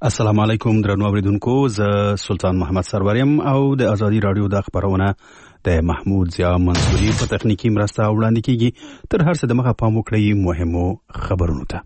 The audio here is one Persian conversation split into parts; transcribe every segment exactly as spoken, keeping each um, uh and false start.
السلام علیکم درنو اوریدونکو، زه سلطان محمد سروریم او د ازادي رادیو د خبرونه د محمود ضیا منصوري په تخنیکی مرسته وړاندې کیږي. تر هر څه د مخه پام وکړئ مهمو خبرونو ته.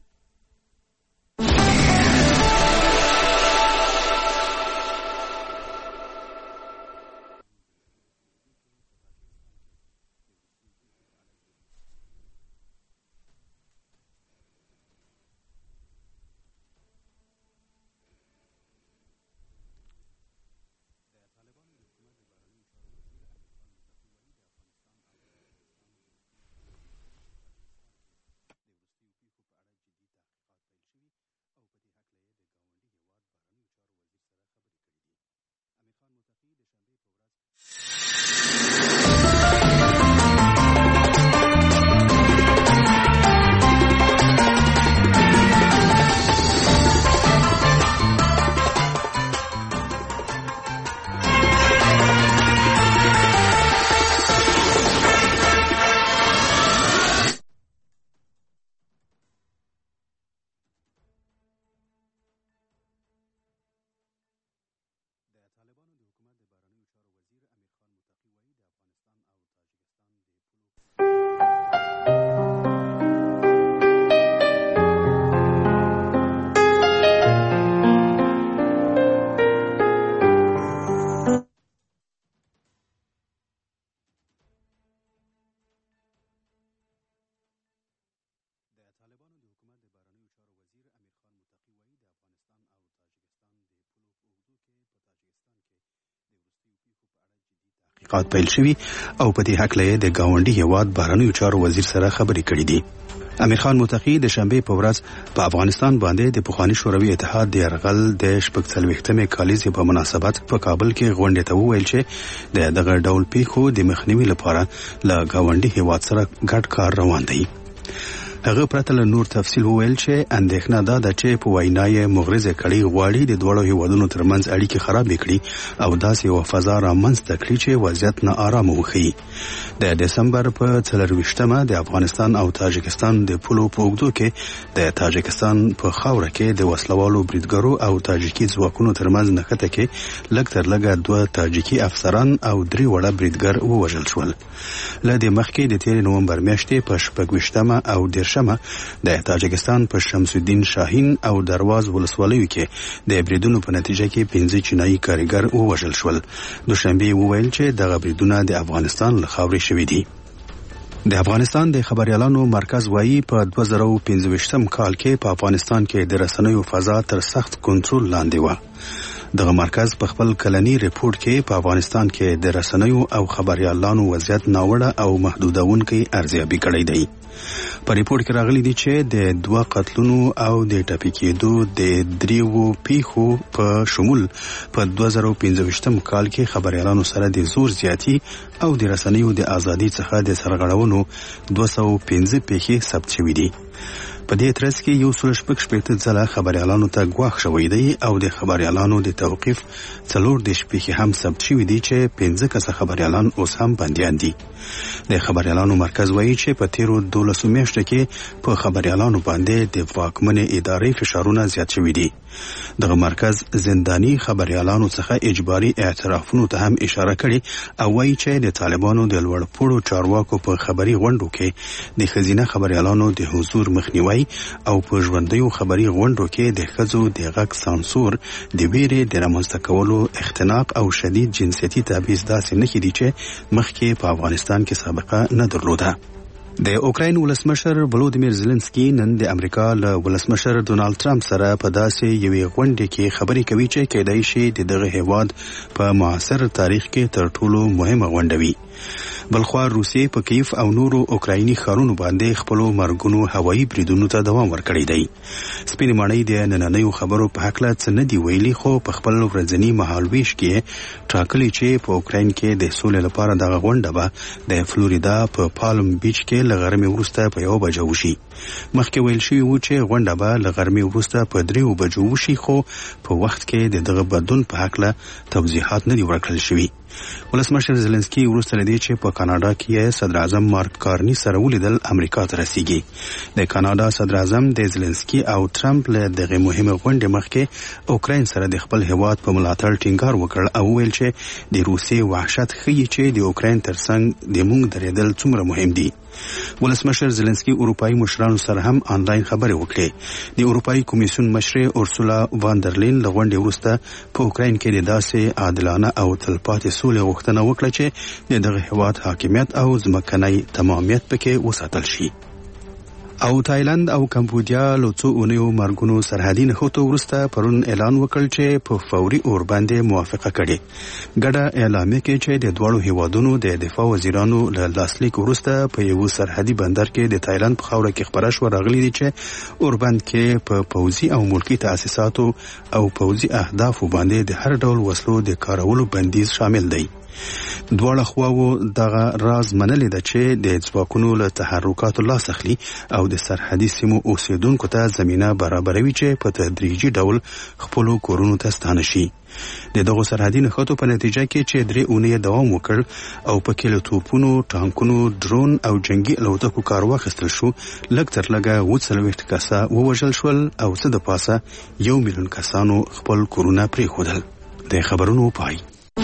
تحقیقات پیل شوي او په دې هکله د گاونډي هیواد بهرنیو چارو وزیر سره خبرې کړې دي. امیر خان متقي د شنبې په ورځ په افغانستان باندې د پخواني شوروي اتحاد د یرغل د شپږ څلوېښتمې کالیزې په مناسبت په کابل کې غونډې ته وویل چې د دغه ډول پیښو د مخنیوي لپاره له گاونډي هیواد سره ګډ کار روان دی. هغه پرته له نور تفصیل وویل چې اندېښنه دا ده چې په وینای مغرضه کړي غواړي د دوړو هیوادونو ترمنځ اړیکې خراب کړي او داسې یو فضا رامنځته کړي چې وضعیت نه آرامه وښیي. د دسمبر په څلرویشتمه د افغانستان او تاجکستان د پولو په اوږدو کې د تاجکستان په خاوره کې د وسلوالو بریدګرو او تاجکي ځواکونو ترمنځ نښته کې لږ تر لږه دوه تاجکي افسران او درې وړه بریدګر ووژل شول. له دې مخکې د تېرې نومبر میاشتې په شپږویشتمه او دېرشمه د تاجکستان په شمس الدین شاهین او درواز ولسوالیو کې د بریدونو په نتیجه کې پنځه چینایي کارګر ووژل شول. دوشنبه وویل چې دغه بریدونه د افغانستان له خاورې شوي دي. د افغانستان د خبريالانو مرکز وایي په دوه زره او پنځه ویشتم کال کې په افغانستان کې د رسنیو فضا تر سخت کنټرول لاندې و. دغه مرکز په خپل کلنی ریپورت کې په افغانستان کې د رسنیو او خبريالانو وضعیت ناوړه او محدودونکي ارزیابي کړی دی. په ریپورت کې راغلي دي چې د دوه قتلونو او د ټپي کېدو د دریو پیښو په شمول په دوه زره او پنځه ویشتم کال کې خبريالانو سره د زور زیاتی او د رسنیو د ازادي څخه د سرغړونو دوه سوه او پنځه پیښې ثبت شوې دي. په دې ترڅ کې یو سل شپږ شپېته ځله خبريالانو ته ګواښ شوی دی او د خبريالانو د توقیف څلور دېرش پیښې هم ثبت شوي دي چې پنځه کسه خبريالان اوس هم بندیان دي. د خبريالانو مرکز وایي چې په تیرو دولسو میاشتو کې په خبريالانو باندې د واکمنې ادارې فشارونه زیات شوي دي. دغه مرکز زنداني خبريالانو څخه اجباري اعترافونو ته هم اشاره کړې او وایي چې د طالبانو د لوړپوړو چارواکو په خبري غونډو کې د ښځینه خبريالانو د حضور مخنیوي او په ژوندیو خبري غونډو کې د ښځو د غږ سانسور، د ویرې د رامنځته کولو اختناق او شدید جنسیتي تبعیض داسې نښې دي چې مخکې په افغانستان کې سابقه نه درلوده. د اوکراین ولسمشر ولودیمیر زيلنسکي نن د امریکا له ولسمشر ډونالد ټرمپ سره په داسې یوې غونډې کې خبرې کوي چې کېدای شي د دغه هیواد په معاصر تاریخ کې تر ټولو مهمه غونډه وي. بلخوا روسیې په کیف او نورو اوکرایني ښارونو باندې خپلو مرګونو هوایي بریدونو ته دوام ورکړی دی. سپینې ماڼۍ د نننیو خبرو په هکله څه نه دي ویلي، خو په خپل ورځني مهالویش کې ټاکلي چې په اوکراین کې د سولې لپاره دغه غونډه به د فلوریدا په پالم بیچ کې له غرمې وروسته په یوه بجه وشي. مخکې ویل شوي وو چې غونډه به له غرمې وروسته په دریو بجو وشي، خو په وخت کې د دغه بدلون په هکله توضیحات نه دي ورکړل شوي. ولسمشر زيلنسکي وروسته لدی چې په کاناډا کې صدر اعظم مارک کارني سره ولیدل امریکا ته رسیږي. د کاناډا صدر اعظم د زيلنسکي او ټرمپ له دغه مهمه غونډې مخکې اوکراین سره د خپل هیواد په ملاتړ ټینګار وکړ او ویل چې د روسي وحشت ښیي چې د اوکراین ترڅنګ د موږ درېدل څومره مهم دي. ولسمشر زيلنسکي اروپایي مشرانو سره هم آنلاین خبرې وکړې. د اروپایي کمیسیون مشر اورسولا واندرلین له غونډې وروسته په اوکراین کې د داسې عادلانه او تلپاتې سولې غوښتنه وکړه چې د دغه هیواد حاکمیت او ځمکنی تمامیت پکې وساتل شي. او تایلند او کمبودیا له څو اونیو مرګونو سرحدي نښتو وروسته پرون اعلان وکړ چې په فوري اور باندې موافقه کړي. ګډه اعلامیه کې چې د دواړو هیوادونو د دفاع وزیرانو له لاسلیک وروسته په یو سرحدي بندر کې د تایلند په خاوره کې خبره شوه راغلي دي چې اور بند کې په پوځي او ملکي تاسیساتو او پوځي اهدافو باندې د هر ډول وسلو د کارولو بندیز شامل دی. دواړه خواو دغه راز منلې ده چې د ځواکونو له تحرکاتو لاس اخلي او د سرحدي سیمو اوسیدونکو ته زمینه برابروي چې په تدریجي ډول خپل کورونو ته ستانه شي. د دغه سرحدي نښتو په نتیجه کې چې درې اونۍ دوام وکړ او په کې له توپونو، ټانکونو، ډرون او جنگي الوتکو کار واخیستل شو، لږ تر لږه اووه څلوېښت کسه ووژل شول او څه د پاسه یو میلیون کسانو خپل کورونه پرېښودل. د خبرونو پای.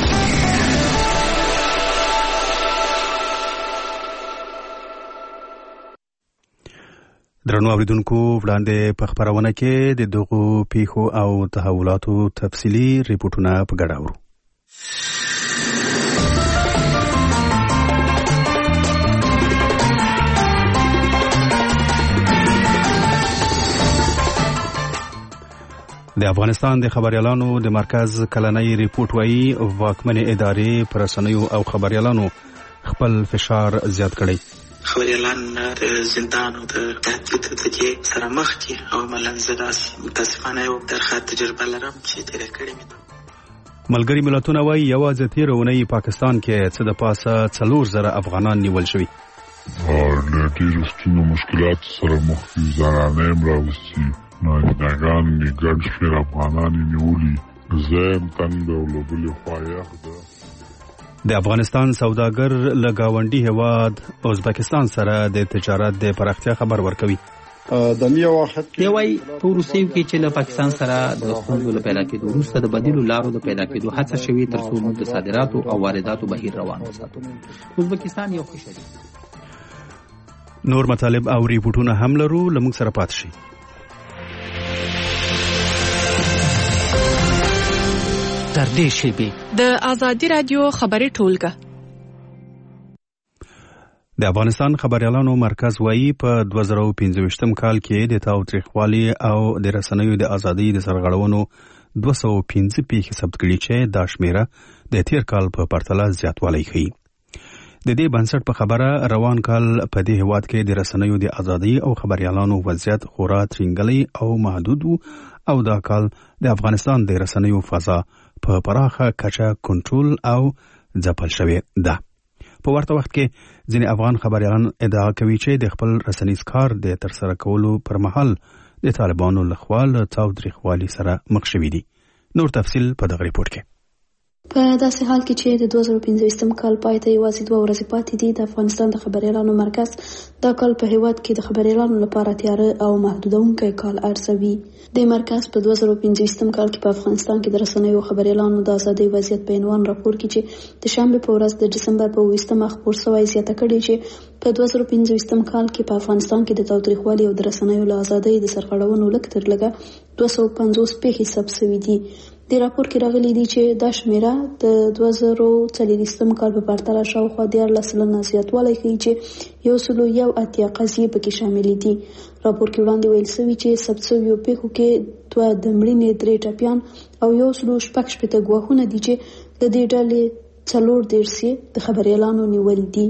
درنو اوریدونکو، وړاندې په خبرونه کې د دغو پیښو او تحولاتو تفصیلي ریپورتونه په ګډه اورو. د افغانستان د خبريالانو د مرکز کلنۍ ریپورت وايي واکمنې ادارې پر رسنیو او خبريالانو خپل فشار زیات کړی. خبريالان د زندان او د تهدید د دې سره مخ دي او ملنځه داسې متاسفانه یو درخه تجربه لرم چې تېره کړې مې. ملګري ملتونه وايي یوازې تېره اونۍ پاکستان کې څه د پاسه څلور زره افغانان نیول شوي. له ډېرو ستونزو مشکلاتو سره مخ دي. زنانه هم راوستي، نارینهګان یې ګڼ شمېر افغانان یې نیولي. زه یم تنګ ده او له بلې خوا یخ ده. د افغانستان سوداګر له ګاونډي هیواد ازبکستان سره د تجارت د پراختیا خبر ورکوي. د یو وخت کې وایي په روسیې کې چې له پاکستان سره د ستونزو له پیدا کېدو وروسته د بدیلو لارو د پیدا کېدو هڅه شوې ترڅو موږ د صادراتو او وارداتو بهیر روان وساتو. ازبکستان یو ښه شریک. نور مطالب او ریپورتونه هم لرو، له موږ سره پاتې شئ. تر دې شیبې د ازادي رادیو خبري ټولګه. د افغانستان خبريالانو مرکز وايي په دوه زره پنځه ویشتم کال کې د تاوتریخوالي او د رسنیو د ازادۍ د سرغړونو دوه سوه پنځه پیښې ثبت کړي چې دا شمیره د تیر کال په پرتله زیاتوالی ښیي. د دې بنسټ په خبره روان کال په دې هیواد کې د رسنیو د ازادۍ او خبريالانو وضعیت خورا ترنګلی او محدود او دا کال د افغانستان د رسنیو فضا په پراخه کچه کنټرول او ځپل شوې ده. په ورته وخت کې ځینې افغان خبريالان ادعا کوي چې د خپل رسنیز کار د ترسره کولو پر مهال د طالبانو لخوا له تاوتریخوالي سره مخ شوي دي. نور تفصیل په دغه ریپورت کې. په داسې حال کې چې د دوه زره پنځه ویشتم کال پای ته یوازې دوه ورځې پاتې دي، د افغانستان د خبريالانو مرکز دا کال په هیواد کې د خبريالانو لپاره تیاره او محدودونکی کال ارزوي. د مرکز په دوه زره پنځه ویشتم کال کې په افغانستان کې د رسنیو خبريالانو د ازادۍ وضعیت په عنوان راپور کې چې د شنبه په ورځ د ډسمبر په اوویشتمه خپور شوی زیاته کړې چې په دوه زره پنځه ویشتم کال کې په افغانستان کې د تاوتریخوالي او د رسنیو له ازادۍ د سرغړونو لږ تر لږه دوه سوه پنځوس پیښې ثبت شوي دي. د راپور کې راغلي دي چې دا شمیره د دوه زره څلوېښتم کال په پرتله شاوخوا دیارلس سلنه زیاتوالی ښیي چې یو سلو یو اتیا قضیې پکې شاملې دي. راپور کې وړاندې ویل شوي چې ثبت شویو پیښو کې دوه د مړینې درې ټپیان او یو سلو شپږ شپېته ګواښونه دي چې د دې ډلې څلور دېرش د خبريالانو نیول دي.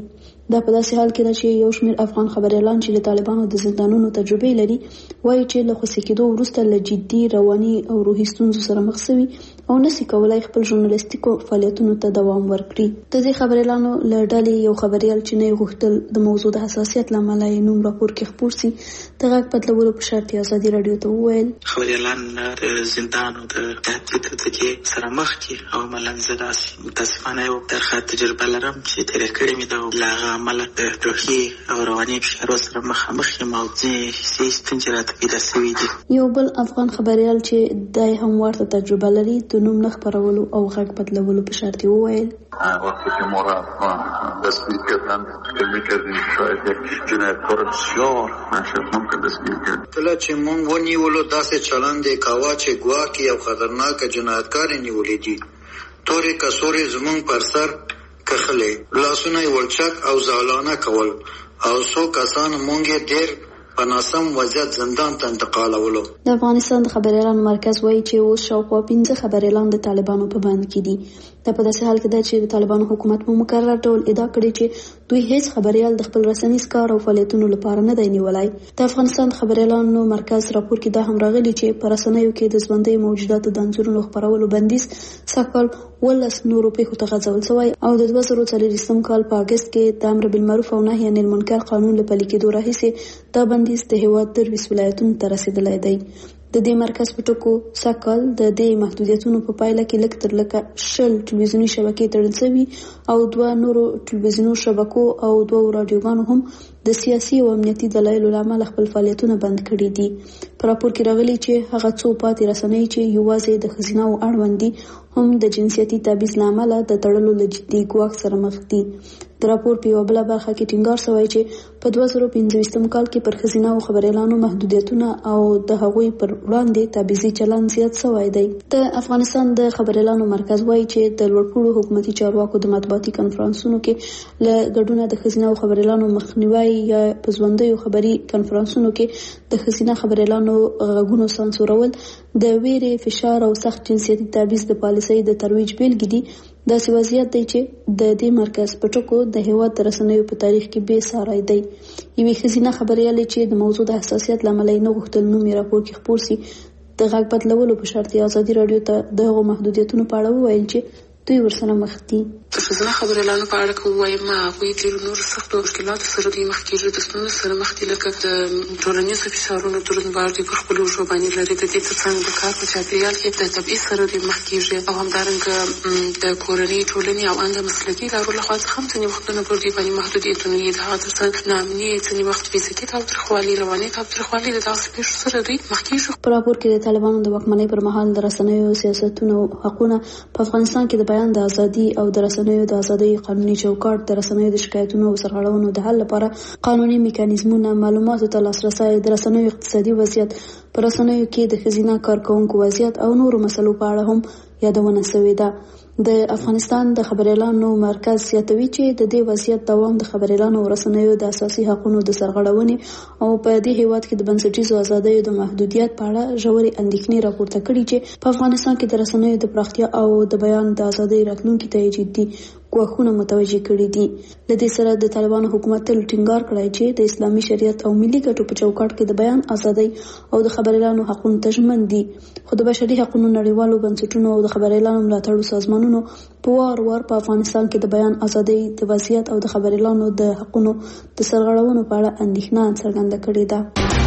دا په داسې حال کې ده چې یو شمېر افغان خبریالان چې د طالبانو د زندانونو تجربې لري وایي چې له خوسي کېدو وروسته له جدي رواني او روحي ستونزو سره مخ شوي او نسي کولای خپل ژورنالیستیکو فعالیتونو ته دوام ورکړي. د دې خبریالانو له ډلې یو خبریال چې نه غوښتل د موضوع د حساسیت له امله یې نوم راپور کې خپور سي د غږ بدلولو په شرط یې ازادي راډیو ته وویل خبریالان د زندان او د تهدید ته سره مخ دي او ملنځه داسې متاسفانه یو درخه تجربه لرم چې تېره کړې مې ده او له هغه امله د روحي او رواني فشارو سره مخامخ یم او ځینې حسي ستونزې راته پیدا شوي دي. یو بل افغان خبریال چې دی هم ورته تجربه لري د نوم نه خپرولو او غږ بدلولو په شرط یې وویل وقتی که ما را دستگیر کردن فکر میکردیم شاید یک جنایتکار بسیار ممکن دستگیر کرد. کله چې مونږ ونیولو داسې چلند یې کاوه چې ګواکې یو خطرناک جنایتکار یې نیولی دي. تورې کڅوړې زمونږ پر سر کښلې، لاسونه یې ولچک او زالانه کول او څو کسان مونږ یې ډېر په ناسم وضعیت زندان ته انتقالولو. د افغانستان د خبریالانو مرکز وایي چې اوس شاوخوا پنځه خبریالان د طالبانو په بند کې دي. دا په داسې حال کې ده چې د طالبانو حکومت په مکرر ډول ادعا کړې چې دوی هیڅ خبریال د خپل رسنیز کار او فعالیتونو لپاره نه دی نیولای. د افغانستان د خبریالانو مرکز راپور کې دا هم راغلي چې په رسنیو کې د ژوندۍ موجوداتو د انځورونو خپرولو بندیز سږکال ولس نورو پیښو ته غځول شوی او د دوه زره څلوېښتم کال په اګست کې د امر بالمعروف او نهي عن المنکر قانون له پلي کېدو راهیسې دا بندیز د هېواد درویشت ولایتونو ته رسېدلی دی. د دې مرکز په ټکو سږکال د دې محدودیتونو په پایله کې لږ تر لږه شل ټلویزیوني شبکې تړل شوي او دوه نورو ټلویزیوني شبکو او دوه راډیوګانو هم د سیاسي او امنیتي دلایلو له امله خپل فعالیتونه بند کړي دي. په راپور کې راغلي چې هغه څو پاتې رسنۍ چې یوازې د ښځینه او اړوند دي هم د جنسیتي تبعیض له امله د تړلو له جدي ګواښ سره مخ دي. د راپور په یوه بله برخه کې ټینګار شوی چې په دوه زره پنځویشتم کال کې پر ښځینه او خبریالانو محدودیتونه او د هغوی پر وړاندې تبعیضي چلند زیات شوی دی. د افغانستان د خبریالانو مرکز وایي چې د لوړپوړو حکومتي چارواکو د مطبوعاتي کنفرانسونو کې له ګډونه د ښځینه او خبریالانو مخنیوی یا په ژوندیو خبري کنفرانسونو کې د ښځینه خبریالانو غږونو سانسورول د ویرې، فشار او سخت جنسیتي تبعیض د پالیسۍ د ترویج بیلګې دي. داسې وضعیت دی چې د دې مرکز په ټکو د هېواد د رسنیو په تاریخ کې بې ساری دی. یوې ښځینه خبریالې چې د موضوع د حساسیت له امله یې نه غوښتل نوم یې راپور کې خپور سي د غږ بدلولو په شرط یې ازادي راډیو ته د هغو محدودیتونو په اړه وویل چې دوی ورسره مخ دي. د ښځینه خبریالانو په اړه که ووایم هغوی ډېرو نورو سختو مشکلاتو سره دوی مخ کېږي، د ستونزو سره مخ دي، لکه د ټولنیزو فشارونو دروندبار دوی پر خپلو ژبو باندې لري. د دې تر څنګ د کار په چاپېریال کې د تبعیض سره دوی مخ کېږي او همدارنګه د کورنۍ، ټولنې او ان د مسلکي ادارو لخوا څخه هم ځینې وختونه پر دوی باندې محدودیتونه وي. د هغه تر څنګ ناامني، ځینې وخت فزیکي تاوتریخوالي، رواني تاوتریخوالي، د دغسې پېښو سره دوی مخ کېږي. په راپور کې د طالبانو د واکمنۍ پر مهال د رسنیو سیاستونو حقونه په افغانستان کې د بیان د ازادي او د رسنیو د ازادۍ قانوني چوکاټ، د رسنیو د شکایتونو او سرغړونو د حل لپاره قانوني میکانیزمونه، معلوماتو ته لاسرسی، د رسنیو اقتصادي وضعیت، په رسنیو کې د ښځینه کارکوونکو وضعیت او نورو مسلو په اړه هم یادونه شوې ده. د افغانستان د خبریالانو مرکز زیاتوي چې د دې وضعیت دوام د خبریالانو او رسنیو د اساسي حقوقو د سرغړونې او په دې هیواد کې د بنسټیزو ازادیو د محدودیت په اړه ژورې اندېښنې راپورته کړي چې په افغانستان کې د رسنیو د پراختیا او د بیان د ازادۍ راتلونکي ته جدي ګواښونه متوجه کړي دي. له دې سره د طالبانو حکومت تل ټینګار کړی چې د اسلامي شریعت او ملي ګټو په چوکاټ کې د بیان ازادۍ او د خبریالانو حقوقو ته ژمن دي، خو د بشري حقوقو نړیوالو بنسټونو او د خبریالانو ملاتړو سازمانونو په وار وار په افغانستان کې د بیان ازادۍ د وضعیت او د خبریالانو د حقوقو د سرغړونو په اړه اندېښنه څرګنده کړې ده.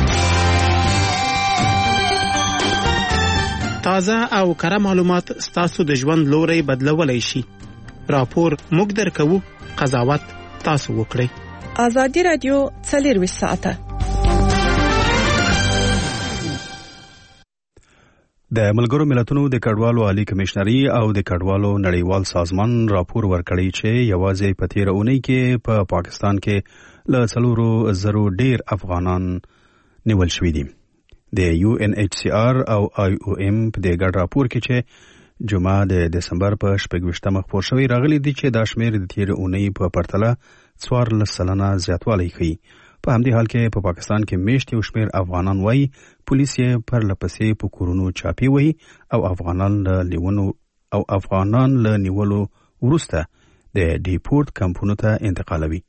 تازه او کره معلومات ستاسو د ژوند لوري بدلولای شي. راپور موږ درکوو، قضاوت تاسو وکړئ. ازادي رادیو څلورویشت ساعته. د ملګرو ملتونو د کډوالو عالی کمشنري او د کډوالو نړیوال سازمان راپور ورکړی چې یوازې په تیره اونۍ کې په پا پاکستان کې له څلورو زرو ډیر افغانان نیول شوي دي. د یو ان ایچ سی آر او آی او ایم په دې ګډ راپور کې چې جمعه د دسمبر په شپږویشتمه خپور شوی راغلی دی چې دا شمېر د تیرې اونۍ په پرتله څوارلس سلنه زیاتوالی ښیي. په همدې حال کې په پا پاکستان کې میشت یو شمېر افغانان وایي پولیس یې پرله پسې په کورونو چاپی وهي او افغانان له نیولو او افغانان له نیولو وروسته د ډیپورت کمپونو ته انتقالوي.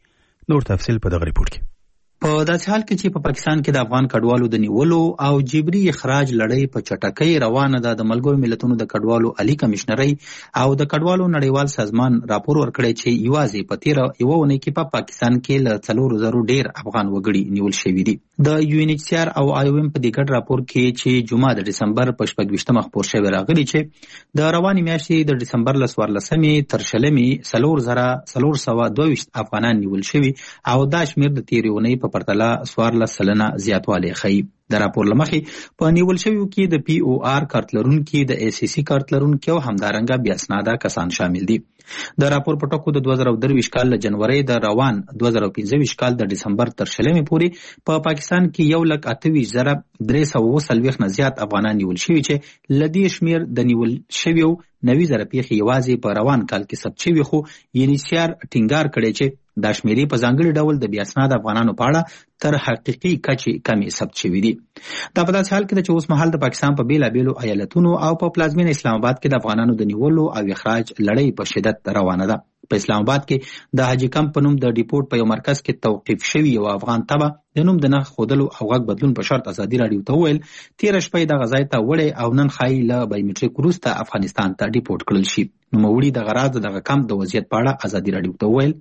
نور تفصیل په دغه ریپورت کې. په داسې حال کې چې په پاکستان کې د افغان کډوالو د نیولو او جبري اخراج لړۍ په چټکۍ روانه ده، د ملګرو ملتونو د کډوالو عالی کمشنرۍ او د کډوالو نړیوال سازمان راپور ورکړی چې یوازې په تیره یوه اونۍ کې په پاکستان کې له څلورو زرو ډیر افغان وګړي نیول شوي دي. د یو ان ایچ سی آر او آی او ایم په دې ګډ راپور کې چې جمعه د ډسمبر په شپږ ویشتمه خپور شوی راغلی چې د روانې میاشتې د ډسمبر له څوارلسمې تر شلمې څلور زره څلور سوه دوه ویشت افغانان نیول شوي او دا شمېر د تیرې اونۍ په پرتله څوارلس سلنه زیاتوالی ښیي. د راپور له مخې په نیول شویو کې د پی او آر کارت لرونکي، د ای سی سی کارت لرونکي او همدارنګه بې اسناده کسان شامل دي. د راپور په ټکو د دوه زره درویشت کال له جنورۍ د روان دوه زره پنځه ویشت کال د ډسمبر تر شلمې پورې په پاکستان کې یو لک اته ویشت زره درې سوه اووه څلوېښت نه زیات افغانان نیول شوي چې له دې شمېر د نیول شویو نوي زره پیښې یوازې په روان کال کې ثبت شوي، خو یو ان ایچ سی آر ټینګار کړی چې دا شمېرې په ځانګړي ډول د بې اسناده افغانانو په اړه تر حقیقي کچې کمې ثبت شوي دي. دا په داسې حال کې ده چې اوس مهال د پاکستان په بېلابېلو ایالتونو او په پلازمینه اسلام آباد کې د افغانانو د نیولو او اخراج لړۍ په شدت روانه ده. په اسلام آباد کې د حاجي کمپ په نوم د ډیپورټ په یو مرکز کې توقیف شوي یو افغان تبه د نوم د نښ ښودلو او غږ بدلون په شرط ازادي راډیو ته وویل تېره شپه یې دغه ځای ته وړی او نن ښایي له بایومټریک وروسته افغانستان ته ډیپورټ کړل شي. نوموړي دغه راز د دغه کمپ د وضعیت په اړه ازادي راډیو ته وویل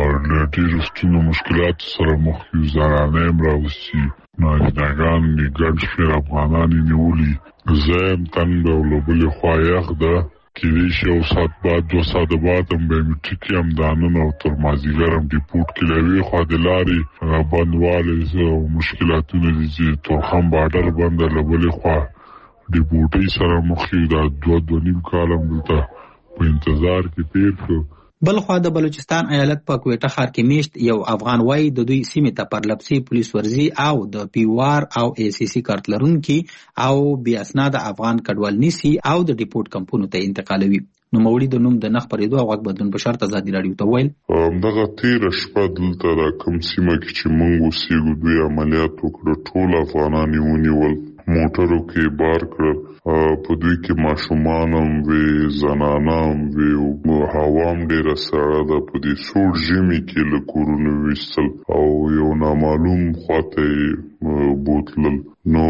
له ډېرو ستونزو مشکلاتو سره مخ یو، زنانه یې هم راوستي، نارینهګان یې ګڼ شمېر افغانان یې نیولي، زه یم تنګ او له بلې خوا یخ ده، کېدای شي یو ساعت بعد دوه ساعته بعد هم بایومټریک یې هم دا نن او تر مازدیګر هم ډیپورټ کې له یوې خوا د لارې بندوالی او مشکلاتونه دي چې تورخم بارډر بنده، له بلې خوا ډیپورټۍ سره مخ یو. دا دوه دوه نیم کال هم دلته په انتظار کې تېر شو. بل خوا د بلوچستان ایالت په کویټه ښار کې میشت یو افغان وایي د دوی سیمې ته پرلپسې پولیس ورزي او د پی او آر او ای سی سی کارت لرونکي او بې اسناده افغان کډوال نیسي او د ډیپورټ کمپونو ته انتقالوي. نوموړي د نوم د نښ پرېدو او غږ بدلون په شرط ازادي راډیو ته وویل همدغه تېره شپه دلته دا کوم سیمه کې چې موږ اوسېږو دوی عملیات وکړه، ټول افغانان یې ونیول، موټرو کې بار کړل، په دوی کې ماشومان هم وې، زنانه هم وې، هوا هم ډېره سړه ده، په دې سوړ ژمي کې له کورونو ویستل او یو نامعلوم خواته یې بوتلل. نو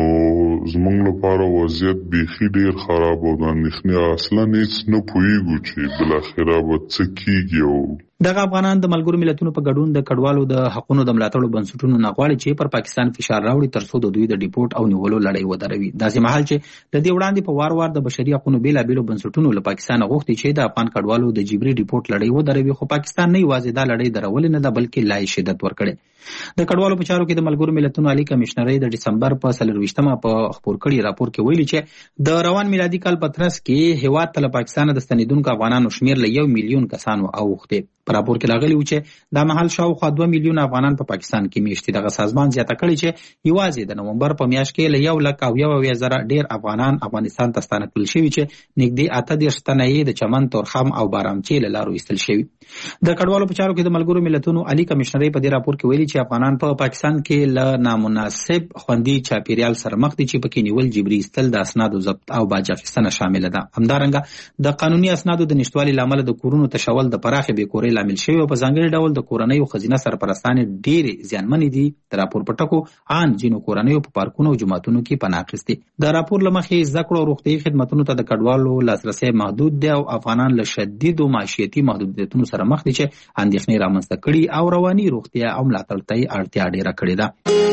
زموږ لپاره وضعیت بیخي ډېر خراب او د اندېښنې اصلا هېڅ نه پوهېږو چې بالاخره به څه کېږي. او دغه افغانان د ملګرو ملتونو په ګډون د کډوالو د حقونو د ملاتړو بنسټونو نه غواړي چې پر پاکستان فشار راوړي ترڅو د دوی د ډیپورټ او نیولو لړۍ ودروي. داسې مهال چې د دې وړاندې په وار وار د بشري حقونو بېلابېلو بنسټونو له پاکستانه غوښتي چې د افغان کډوالو د جبري ډیپورټ لړۍ ودروي، خو پاکستان نه یوازې دا لړۍ درولې نه ده بلکې لا یې شدت ورکړی. د کډوالو په چارو کې د ملګرو ملتونو عالی کمشنرۍ د ډسمبر په څلرویشتمه په خپور کړي راپور کې ویلي چې د روان میلادي کال په ترڅ کې هېواد ته له پاکستانه د ستنېدونکو افغانانو شمېر له یو میلیون کسانو اوښتې. په راپور کې راغلي و چې دا مهال شاوخوا دوه میلیونه افغانان په پاکستان کې میشتي. دغه سازمان زیاته کړې چې یوازې د نومبر په میاشت کې له یو لک او یو اویا زره ډېر افغانان افغانستان ته ستانه کړل شوي چې نږدې اته دېرش تنه یې د چمن، تورخم او بارامچې له لارو ایستل شوي. د کډوالو په چارو کې د ملګرو ملتونو عالی کمشنرۍ په دې راپور کې ویلي چې افغانان په پاکستان کې له نامناسب خوندي چاپیریال سره مخ دي چې پکې نیول، جبري ایستل، د اسنادو ضبط او باج اخیستنه شامله ده. همدارنګه د قانوني اسنادو د نشتوالي له امله د کورونو تشول د پراخې بېکورۍ لامل شوی او په ځانګړي ډول د کورنیو ښځینه سرپرستانې ډېرې زیانمنې دي. د راپور په ټکو ان ځینو کورنیو په پارکونو او جوماتونو کې پناه اخیستې. د راپور له مخې زده کړو او روغتیایي خدمتونو ته د کډوالو لاسرسی محدود دی او افغانان له شدیدو معیشتي محدودیتونو سره مخ دي چې اندېښنې رامنځته کړي او رواني روغتیا او ملاتړ ته یې اړتیا ډېره کړې ده.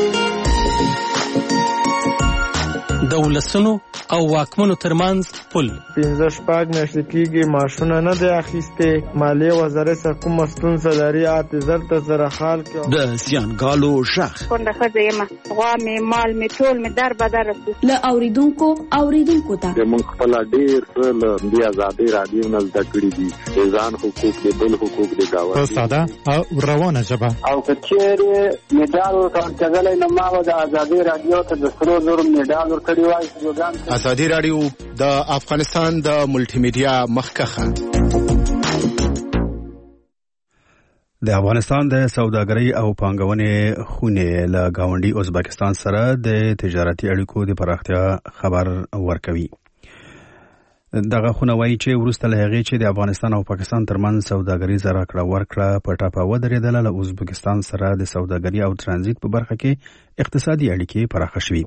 د ولسونو او واکمنو ترمنځ پل پنځه شپږ میاشتې کېږي معاشونه نه دی اخیستې، مالیې وزارت سره کومه ستونزه لري، اعتذار ته سره حال کې د زیانګالو غږ کونډه ښځه یم، غوا مې مال مې ټول مې در بدر رسي. له اورېدونکو اورېدونکو ته موږ خپله ډېر څه له دې ازادۍ راډیو نه زده کړي دي، د ځان حقوق د بل حقوق د ګاونډي په ساده او روانه ژبه. او که چېرې مډال ورکول کېدلی نو ما به د ازادۍ راډیو ته د سرو زرو مډال ورکړی وای. ازادي راډیو د افغانستان د ملټي میډیا مخکخه. د افغانستان د سوداګرۍ او پانګونې خونې له ګاونډي ازبکستان سره د تجارتي اړیکو د پراختیا خبر ورکوي. دغه خونوي چې ورسته له هغې چې د افغانستان او پاکستان ترمنځ سوداګریزه راکړه ورکړه په ټاپه ودرېدله، له ازبکستان سره د سوداګري او ترانزیت په برخه کې اقتصادي اړیکې پراخه شوي.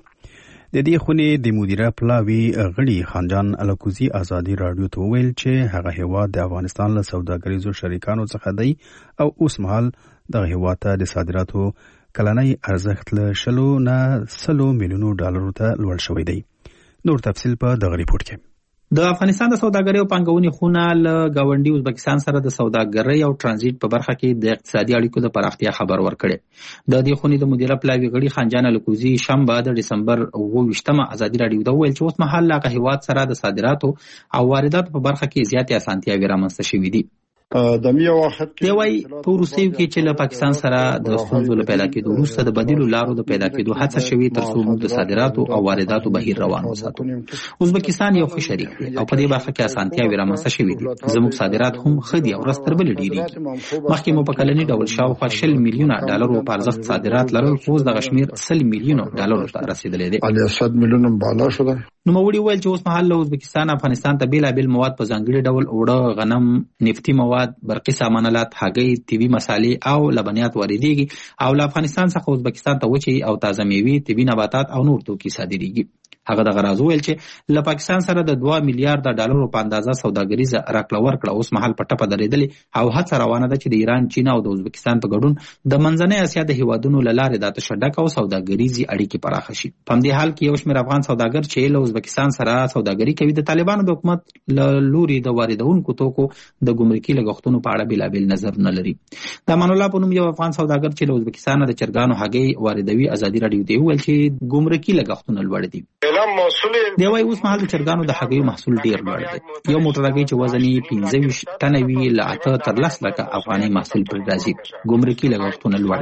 د دې خونې د مدیره پلاوي غړي خانجان الکوزي ازادي راډیو ته وویل چې هغه هیواد د افغانستان له سوداګریزو شریکانو څخه دی او اوس مهال دغه هیواد ته د صادراتو کلنی ارزښت له شلو نه سلو میلیونو ډالرو ته لوړ شوی دی. نور تفصیل په دغه ریپورت کې. د افغانستان د سوداګرۍ او پانګونې خونه له ګاونډي ازبکستان سره د سوداګرۍ او ترانزیت په برخه کې د اقتصادي اړیکو د پراختیا خبر ورکړي. د دې خونې د مدیره پلاوي غړي خانجان الکوزي شنبه د ډسمبر اووه ویشتمه ازادي راډیو ته وویل چې اوس مهال له هیواد سره د صادراتو او وارداتو په برخه کې زیاتې اسانتیاوې رامنځته شوې دي. د میو وخت دی وايي په روسیو کې چې له پاکستان سره د ستونزو له پیدا کېدو وروسته د بدیلو لارو د پیدا کېدو هڅه شوې ترڅو موږ د صادراتو او وارداتو بهیر روان وساتو. ازبکستان یو ښه شریک دی او په دې برخه کې اسانتیاوې رامنځته شوې دي. زموږ صادرات هم ښه دي او ورځ تر بلې ډېرېږي. مخکې مو په کلني ډول شاوخوا شل میلیونه ډالرو په ارزښت صادرات لرل، خو اوس دغه شمېر سل میلیونو ډالرو ته رسېدلی دی. علي صد میلیونه بالا شو ده. نوموړي وویل چې اوس مهال له ازبکستان افغانستان ته بېلابېل مواد په ځانګړي ډول اوړه، غنم، نفتي مواد، برقي سامانالات، هګۍ، طبي مسالې او لبنیات واردېږي او له افغانستان څخه ازبکستان ته وچې او تازه میوې، طبي نباتات او نور توکي صادرېږي. هغه دغه راز وویل چې له پاکستان سره د دوه میلیارډ ډالرو په اندازه سوداګریزه راکړه ورکړه اوس مهال په ټپه درېدلې او هڅه روانه ده چې د ایران، چین او د ازبکستان په ګډون د منځنۍ اسیا د هیوادونو له لارې د تشدد او سوداګریزي اړیکې پراخه شي. په همدې حال کې یو شمېر افغان سوداګر چې له ازبکستان سره سوداګري کوي د طالبانو د حکومت له لوري د واردونکو توکو د ګمرکي لګښتونو په اړه بېلابېل نظرونه لري. د امان الله په نوم یو افغان سوداګر چې له ازبکستان د چرګانو هګۍ واردوي ازادي راډیو ته وویل چې ګمرکي لګښتونه لوړ دي. دی وايي اوس مهال د چرګانو د هګیو محصول ډیر لوړ دی. یو موټر هګۍ چې وزن یې پنځه ویشت ټنه وي له اته تر لس لکه افغاني محصول پرې راځي. ګمرکي لګښتونه لوړ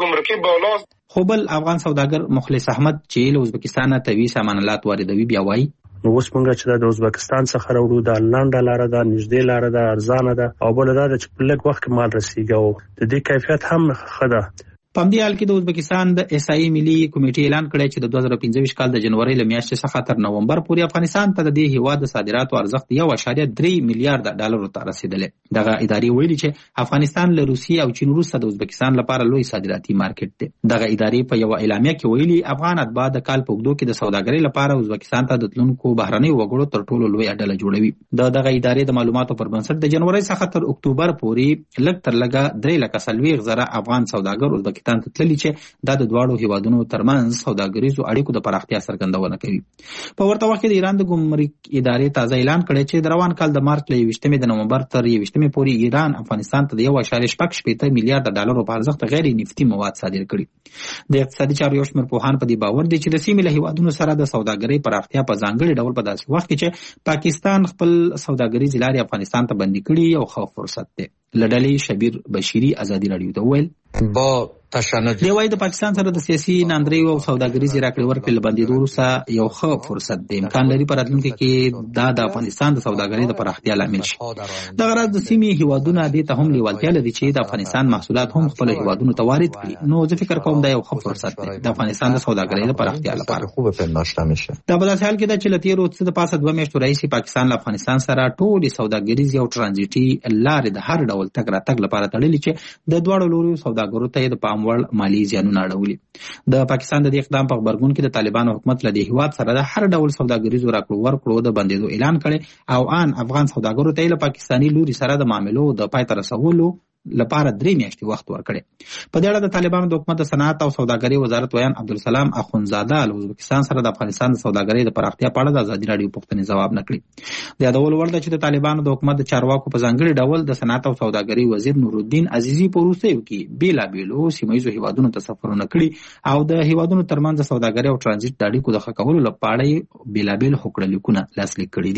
دي. خو بل افغان سوداګر مخلص احمد چې له ازبکستان طبي سامانالات واردوي بیا وايي نو اوس موږ چې د ازبکستان څخه راوړو د لنډه لاره ده، نږدې لاره ده، ارزانه ده او بل دا چې په لږ وخت کې مال رسیږي او د دې کیفیت هم ښه ده. په همدې حال کې د ازبکستان د احصایې ملي کمیټې اعلان کړی چې د دوه زره پنځه ویشت کال د جنورۍ له میاشتې څخه تر نومبر پورې افغانستان ته د دې هیواد د صادراتو ارزښت یو اعشاریه درې میلیارډ ډالرو ته رسېدلی. دغه ادارې ویلي چې افغانستان له روسیې او چین وروسته د ازبکستان لپاره لوی صادراتي مارکیټ دی. دغه ادارې په یوه اعلامیه کې ویلي افغان اتباع د کال په اوږدو کې د سوداګرۍ لپاره ازبکستان ته د تلونکو بهرنیو وګړو تر ټولو لویه ډله جوړوي. د دغه ادارې د معلوماتو پر بنسټ د جنورۍ څخه تر اکتوبر پورې لږ تر لږه درې لکه څلوېښت زره افغان سوداګر ازبکستان ته تللي چې دا د دواړو هیوادونو ترمنځ سوداګریزو اړیکو د پراختیا څرګندونه کوي. په ورته وخت کې د ایران د ګمرک ادارې تازه اعلان کړی چې د روان کال د مارچ له یوویشتمې د نومبر تر یوویشتمې پورې ایران افغانستان ته د یو اعشاریه شپږ شپېته میلیارډ ډالرو په ارزښت غیر نفتي مواد صادر کړي. د اقتصادي چارو یو شمېر پوهان په دې باور دي چې د سیمې له هیوادونو سره د سوداګرۍ پراختیا په ځانګړي ډول په داسې وخت کې چې پاکستان خپل سوداګریزې لارې افغانستان ته بندي کړي یو ښه فرصت دی. له ډلې شبیر بشیري ازادي راډیو ته وویل با تشنج دی وايي د پاکستان سره د سیاسي ناندریو او سوداګریزي راکړې ورکړې له بندېدو وروسته یو ښه فرصت دی. امکان لري په راتلونکي کې دا د افغانستان د سوداګرۍ د پراختیا لامل شي. دغه راز د سیمې هیوادونه دې ته هم لیوالتیا لري چې د افغانستان محصولات هم خپل هیوادونو ته وارد کړي. نو زه فکر کوم دا یو ښه فرصت دی د افغانستان د سوداګرۍ د پراختیا لپاره. خوب پنداشته میشه. دا په داسې حال کې ده چې له تېرو څه د پاسه دوه میاشتو راهیسې پاکستان له افغانستان سره ټولې سوداګریزي او ترانزیټي لارې د هر ډول تګ راتګ لپاره تړلي چې د دواړو لوریو سوداګرو ته د پام وړ مالي زیانونه اړولي. د پاکستان د دې اقدام په غبرګون کې د طالبانو حکومت له دې هیواد سره د هر ډول سوداګریزو راکړو ورکړو د بندېدو اعلان کړی او ان افغان سوداګرو ته له پاکستاني لوري سره د معاملو د پای ته رسولو لپاره درې میاشتې وخت ورکړي. په دې اړه د طالبانو د حکومت د صنعت او سوداګرۍ وزارت ویان عبدالسلام اخونزاده له ازبکستان سره د افغانستان د سوداګرۍ د پراختیا په اړه د ازادي راډیو پوښتنې ځواب نه کړي. د یادولو وړ ده چې د طالبانو د حکومت د چارواکو په ځانګړي ډول د صنعت او سوداګرۍ وزیر نورالدین عزیزي په وروستیو کې بېلابېلو سیمه ییزو هیوادونو ته سفرونه کړي او د هیوادونو ترمنځ د سوداګرۍ او ترانزیت د اړیکو د ښه کولو لپاره یې بېلابېل هوکړلیکونه لاسلیک کړي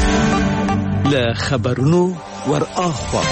دي. له خبرونو ور اخوا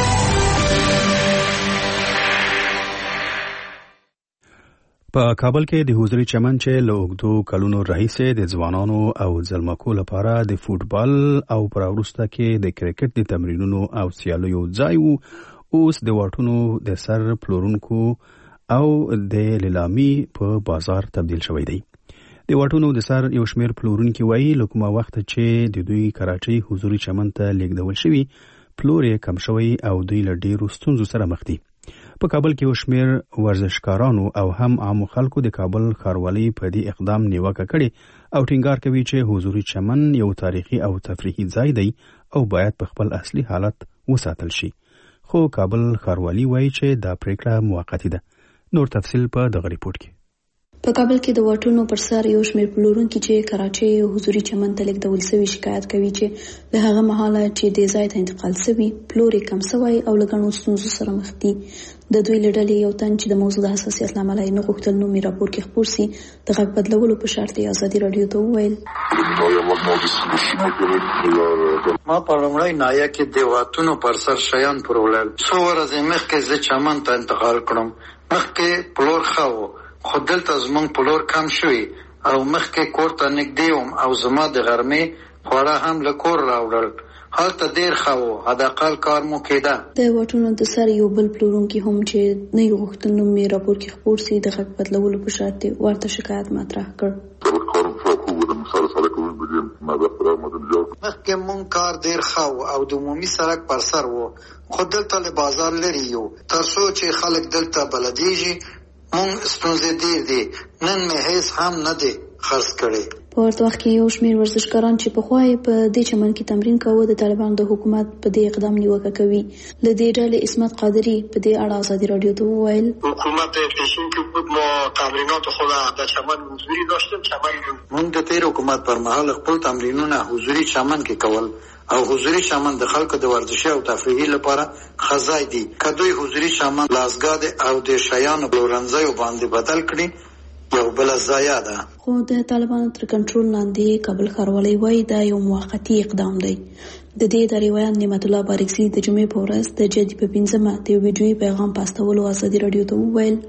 په کابل کې د حضوري چمن چې له اوږدو کلونو راهیسې د ځوانانو او ځلمکو لپاره د فوټبال او پر وروسته کې د کرکټ د تمرینونو او سیالیو ځای وو، اوس د واټونو د سر پلورونکو او د لیلامي په بازار تبدیل شوی دی. د واټونو د سر یو شمېر پلورونکي وایي له کومه وخته چې د دوی کراچۍ حضوري چمن ته لیږدول شوي پلور یې کم شوی او دوی له ډېرو ستونزو سره مخ دي. په کابل کې یو شمېر ورزشکارانو او هم عامو خلکو د کابل ښاروالۍ په دې اقدام نیوکه کړې او ټینګار کوي چې حضوري چمن یو تاریخي او تفریحي ځای دی او باید په خپل اصلي حالت وساتل شي. خو کابل ښاروالۍ وایي چې دا پریکړه موقتي ده. نور تفصیل په دغه ریپورت کې. په کابل کې د واټونو پر سر یو شمېر پلورونکي چې کراچۍ حضوري چمن ته لیږدول شوي شکایت کوي چې له هغه مهاله چې دې ځای ته انتقال شوي پلور یې کم شوی او له ګڼو ستونزو سره مخ دي. د دوی له ډلې یو تن چې د موضوع د حساسیت له امله یې نه غوښتل نوم یې راپور کې خپور سي د غږ بدلولو په شرط یې ازادي راډیو ته وویل. ما په لومړۍ ناحیه کې د واټونو پر سر شیان پلورل. څو ورځې مخکې زه چمن ته انتقال کړم. مخکې پلور ښه و خو دلته زمونږ پلور کم شوی او مخکې کور ته نږدې وم او زما د غرمې خواړه هم له کور راوړل. هلته ډېر ښه و، حداقل کار مو کېده. د واټونو د سر یو بل پلورونکي هم چې نه یې غوښتل نوم یې راپور کې خپور سي د غږ بدلولو په شرط یې ورته شکایت مطرح کړ. مخکې مونږ کار ډېر ښه و او د عمومي سړک پر سر و خو دلته له بازار لرې یو تر څو چې خلک دلته بلدیږي. مونږ ستونزې ډېر دي، نن مې هیڅ هم نه دی خرڅ کړی. په ورته وخت کې یو شمېر ورزشکاران چې پخوا یې په دې چمن کې تمرین کاوه د طالبانو د حکومت په دې اقدام نیوکه کوي. له دې ډلې عصمت قادري په دې اړه ازادي راډیو ته وویل حکومت پیشین کې بود ما تمرینات خود در چمن حضوری داشتیم. چمن مونږ د تیر حکومت پر مهال خپل تمرینونه حضوری چمن کې کول او حضوری چمن د خلکو د ورزشي او تفریحي لپاره خزای دي. که دوی حضوری چمن لاسګاد او د شیانو پلورنځیو باندې بدل کړي یو بل ضایع ده. خو د طالبانو تر کنټرول لاندې کابل ښاروالۍ وایي دا یو موقتي اقدام دی. د دې د روایت نعمت الله بارکزي د جمعې په ورځ د جدي په پنځمه د یو ویډیویي پیغام په استولو ازادي راډیو ته وویل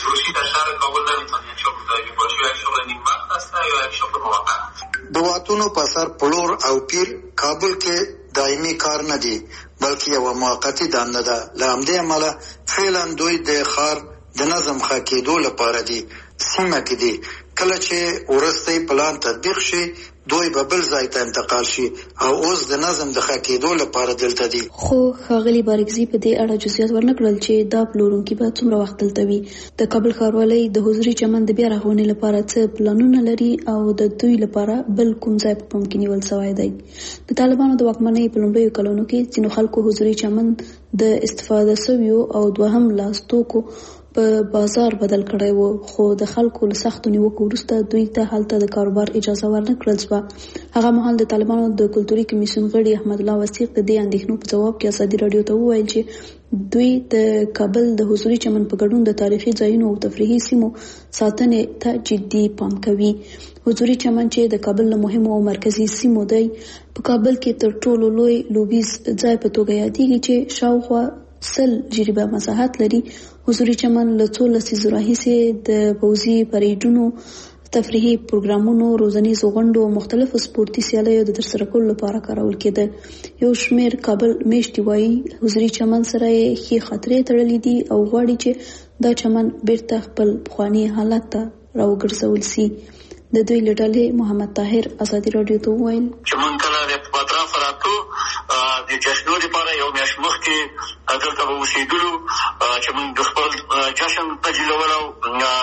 د واټونو په سر پلور او پیر کابل کې دایمي کار نه دی بلکې یو موقتي دنده ده. له همدې امله فعلا دوی د ښار د نظم ښه کېدو لپاره دي. سیمه کې دي کله چې وروستی پلان تطبیق شي دوی به بل ځای ته انتقال شي او اوس د نظم د ښه کېدو لپاره دلته دي. خو ښاغلي بارکزي په دې اړه جزئیات ورنه کړل چې دا پلورونکي به څومره وخت دلته وي. د کابل ښاروالۍ د حضوري چمن د بیا رغونې لپاره څه پلانونه لري او د دوی لپاره بل کوم ځای په پام کې نیول شوی دی. د طالبانو د واکمنۍ په لومړیو کلونو کې ځینو خلکو حضوري چمن د استفاده شویو او دوهم لاس توکو په بازار بدل کړی وو خو د خلکو له سختو نیوکو وروسته دوی ته هلته د کاروبار اجازه ورنه کړل شوه. هغه مهال د طالبانو د کلتوري کمیسیون غړي احمد الله وثیق د دې اندېښنو په ځواب کې ازادي راډیو ته وویل چې دوی د کابل د حضوري چمن په ګډون د تاریخي ځایونو او تفریحي سیمو ساتنې ته جدي پام کوي. حضوري چمن چې د کابل له مهمو او مرکزي سیمو دی په کابل کې تر ټولو لوی لوبیز ځای په توګه یادېږي چې شاوخوا سل جریبه مساحت لري. حضوري چمن له څو لسیزو راهیسې د پوځي پریډونو تفریحي پروګرامونو روزنیزو غونډو او مختلفو سپورتي سیالیو د ترسره کولو لپاره کارول کېده. یو شمېر کابل میشتي وایي حضوري چمن سره یې ښې خاطرې تړلې دي او غواړي چې دا چمن بیرته خپل پخواني حالت ته راوګرځول سي. د دوی له ډلې محمد طاهر ازادي راډیو ته وویل چې مونږ کله د اطراف راتلو د جشنو لپاره یو میاشت مخکې دلته به اوسېدلو چې مونږ د خپل جشن تجلیلول او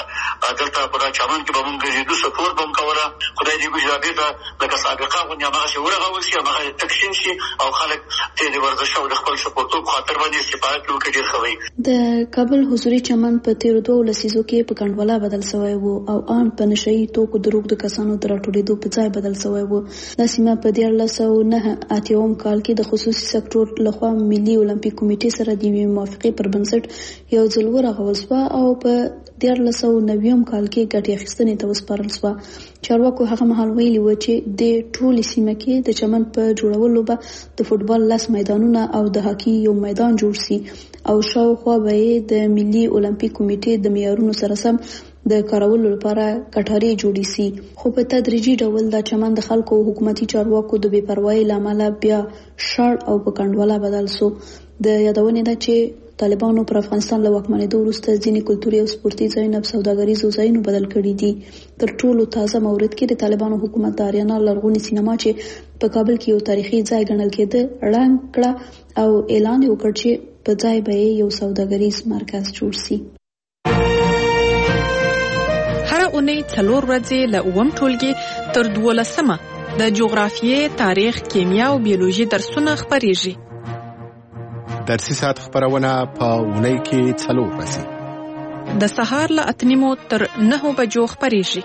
دلته په دا چمن کې به مونږ ګرځېدو سپورت به مو کوله. خدای دې وکړي چې بېرته لکه سابقه غوندې هماغسې ورغول شي هماغسې تقسیم شي او خلک ترې د ورزش او د خپل سپورتو په خاطر باندې استفاده کړي وکړي ډېر ښه وي. د کابل حضوري چمن په تېرو دوو لسیزو کې په کنډواله بدل شوی و او ان په نشهیي توکو د د کسانو د راټولېدو په ځای بدل شوی و. دا سیمه په دیارلس سوه نهه اتیاوم کال کې د خصوصي سکتور لخوا ملي اولمپیک کمیټې سره د یوې موافقې پر بنسټ یو ځل ورغول شوه او په دیارلس سوه نویم کال کې ګټې اخیستنې ته وسپارل شوه. چارواکو هغه مهال ویلي و چې د ټولې سیمه کې د چمن په جوړولو به د فوټبال لس میدانونه او د هاکي یو میدان جوړ سي او شاوخوا به یې د ملي اولمپیک کمیټې د معیارونو سره سم د کارولو لپاره کټارې جوړې سي. خو په تدریجي ډول دا چمن د خلکو او حکومتي چارواکو د بې پروایۍ له امله بیا شړ او په کنډواله بدل سو. د یادونې ده چې طالبانو پر افغانستان له واکمنېدو وروسته ځینې کلتوري او سپورتي ځایونه په سوداګریزو ځایونو بدل کړي دي. تر ټولو تازه مورد کې د طالبانو حکومت د آریانا لرغونې سینما چې په کابل کې یو تاریخي ځای ګڼل کېده ړنګ کړه او اعلان یې وکړ چې په ځای به یو سوداګریز مرکز جوړ شي. هر اونۍ څلور ورځې له اووم ټولګي تر دولسمه د جغرافیې، تاریخ، کیمیا او بیولوژي درسونه خپریږي. درسي ساعت خبرونه په اونۍ کې څلور ورځې د سهار له اته نیمو تر نهو بجو خپریږي.